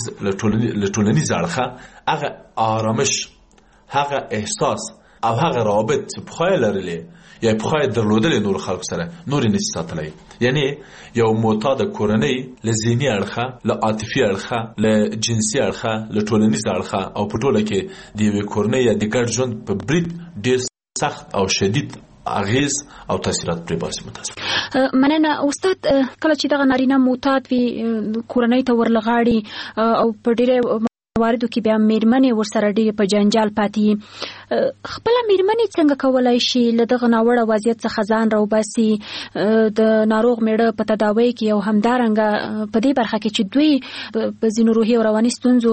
ټولنیز اړخه هغه آرامش هغه احساس او هغه رابط چې پخوای لرلې یا پخوای درلودلې نور خلق سره نور نشي ساتلای. یعنی یو معتاد کورنۍ له ذهني اړخه له عاطفي اړخه له جنسي اړخه له ټولنیز اړخه او په ټوله کې د یوې کورنۍ یا د ګډ ژوند په برید ډیر سخت او شدید اغیز او تاثیرات پرې باسي. متاسف مننه استاد. کله چې دغه نارینه معتاد وي کورنۍ ته ورلغاړي او په ډیره مواردو کې بیا میرمنې ورسره ډېرې په جنجال پاتې خپله میرمنې څنګه کولی شي له دغه ناوړه وضعیت څخه ځان راوباسي د ناروغ میړه په تداوۍ کې او همدارنګه په دې برخه کې چې دوی په ځینو روحي او رواني ستونزو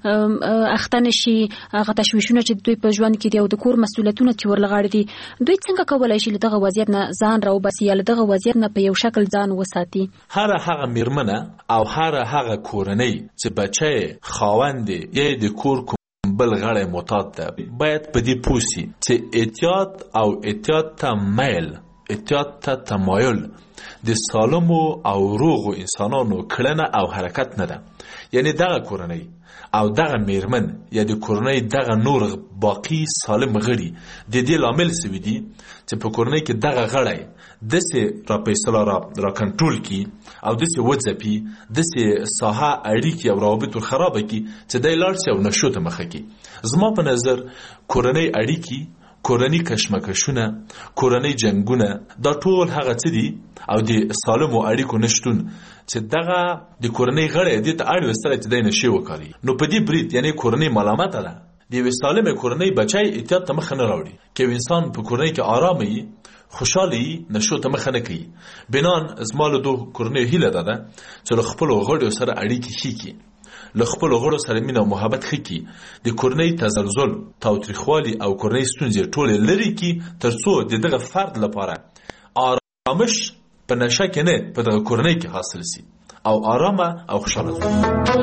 اخته نشي هغه تشویشونه چې دوی په ژوند کې دي او د کور مسؤلیتونه چې ورلغاړي دي دوی څنګه کولی شي له دغه وضعیت نه ځان راوباسي یا له دغه وضعیت نه په یو شکل ځان وساتي؟ هغه میرمنه او هغه کورنۍ چې بچی خاوند یا د کور بل غړی معتاد ده باید په دې پوه سي چې احتیاط ته میل احتیاط ته تمایل د سالمو او روغو انسانانو کړنه او حرکت نه ده. یعنی دغه کورنۍ او دغه میرمن یا د کورنۍ دغه نور باقی سالم غړي د دې لامل سوي دي چې په کورنۍ کې دغه غړی دسې را فیصله را کنټرول کی او دسې وځپي دسې ساحه اړیکې او روابط خرابه کی چې دی لاړ شي او نشو ته مخه کی. زما په نظر کورنۍ اړیکې، کورنۍ کشمکشونه، کورنۍ جنگونه دا ټول هغه څه دي او د سالمو اړیکو نشتون چې دغه د کورنۍ غړی دې ته اړ وستل چې دی نشي وکړي. نو په دې برید یعنی کورنۍ ملامت ده. د یوې سالمې کورنۍ بچی احتیاط ته مخه نه راوړي. که انسان په کورنۍ کې آرام وي، خوشاله وي، نشو ته مخه نه کوي. بنان زما له دوه کورنۍ هیله ده چې له خپلو غړو سره اړیکې ښې کړي، له خپلو غړو سره مینه او محبت ښه کړي، د کورنۍ تزلزل، تاوتریخوالي او کورنۍ ستونزې ټولې لرې کړي تر څو د دغه فرد لپاره آرامش په نشه کې نه په دغه کورنۍ کې حاصل شي او آرامه او خوشاله شي.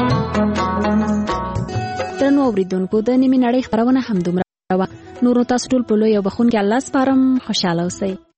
درنو اوریدونکو، د نیمې نړۍ خبرونه همدومره وه. نورو تاسو ټول په لوی او بخښونکي الله سپارم. خوشحاله اوسئ.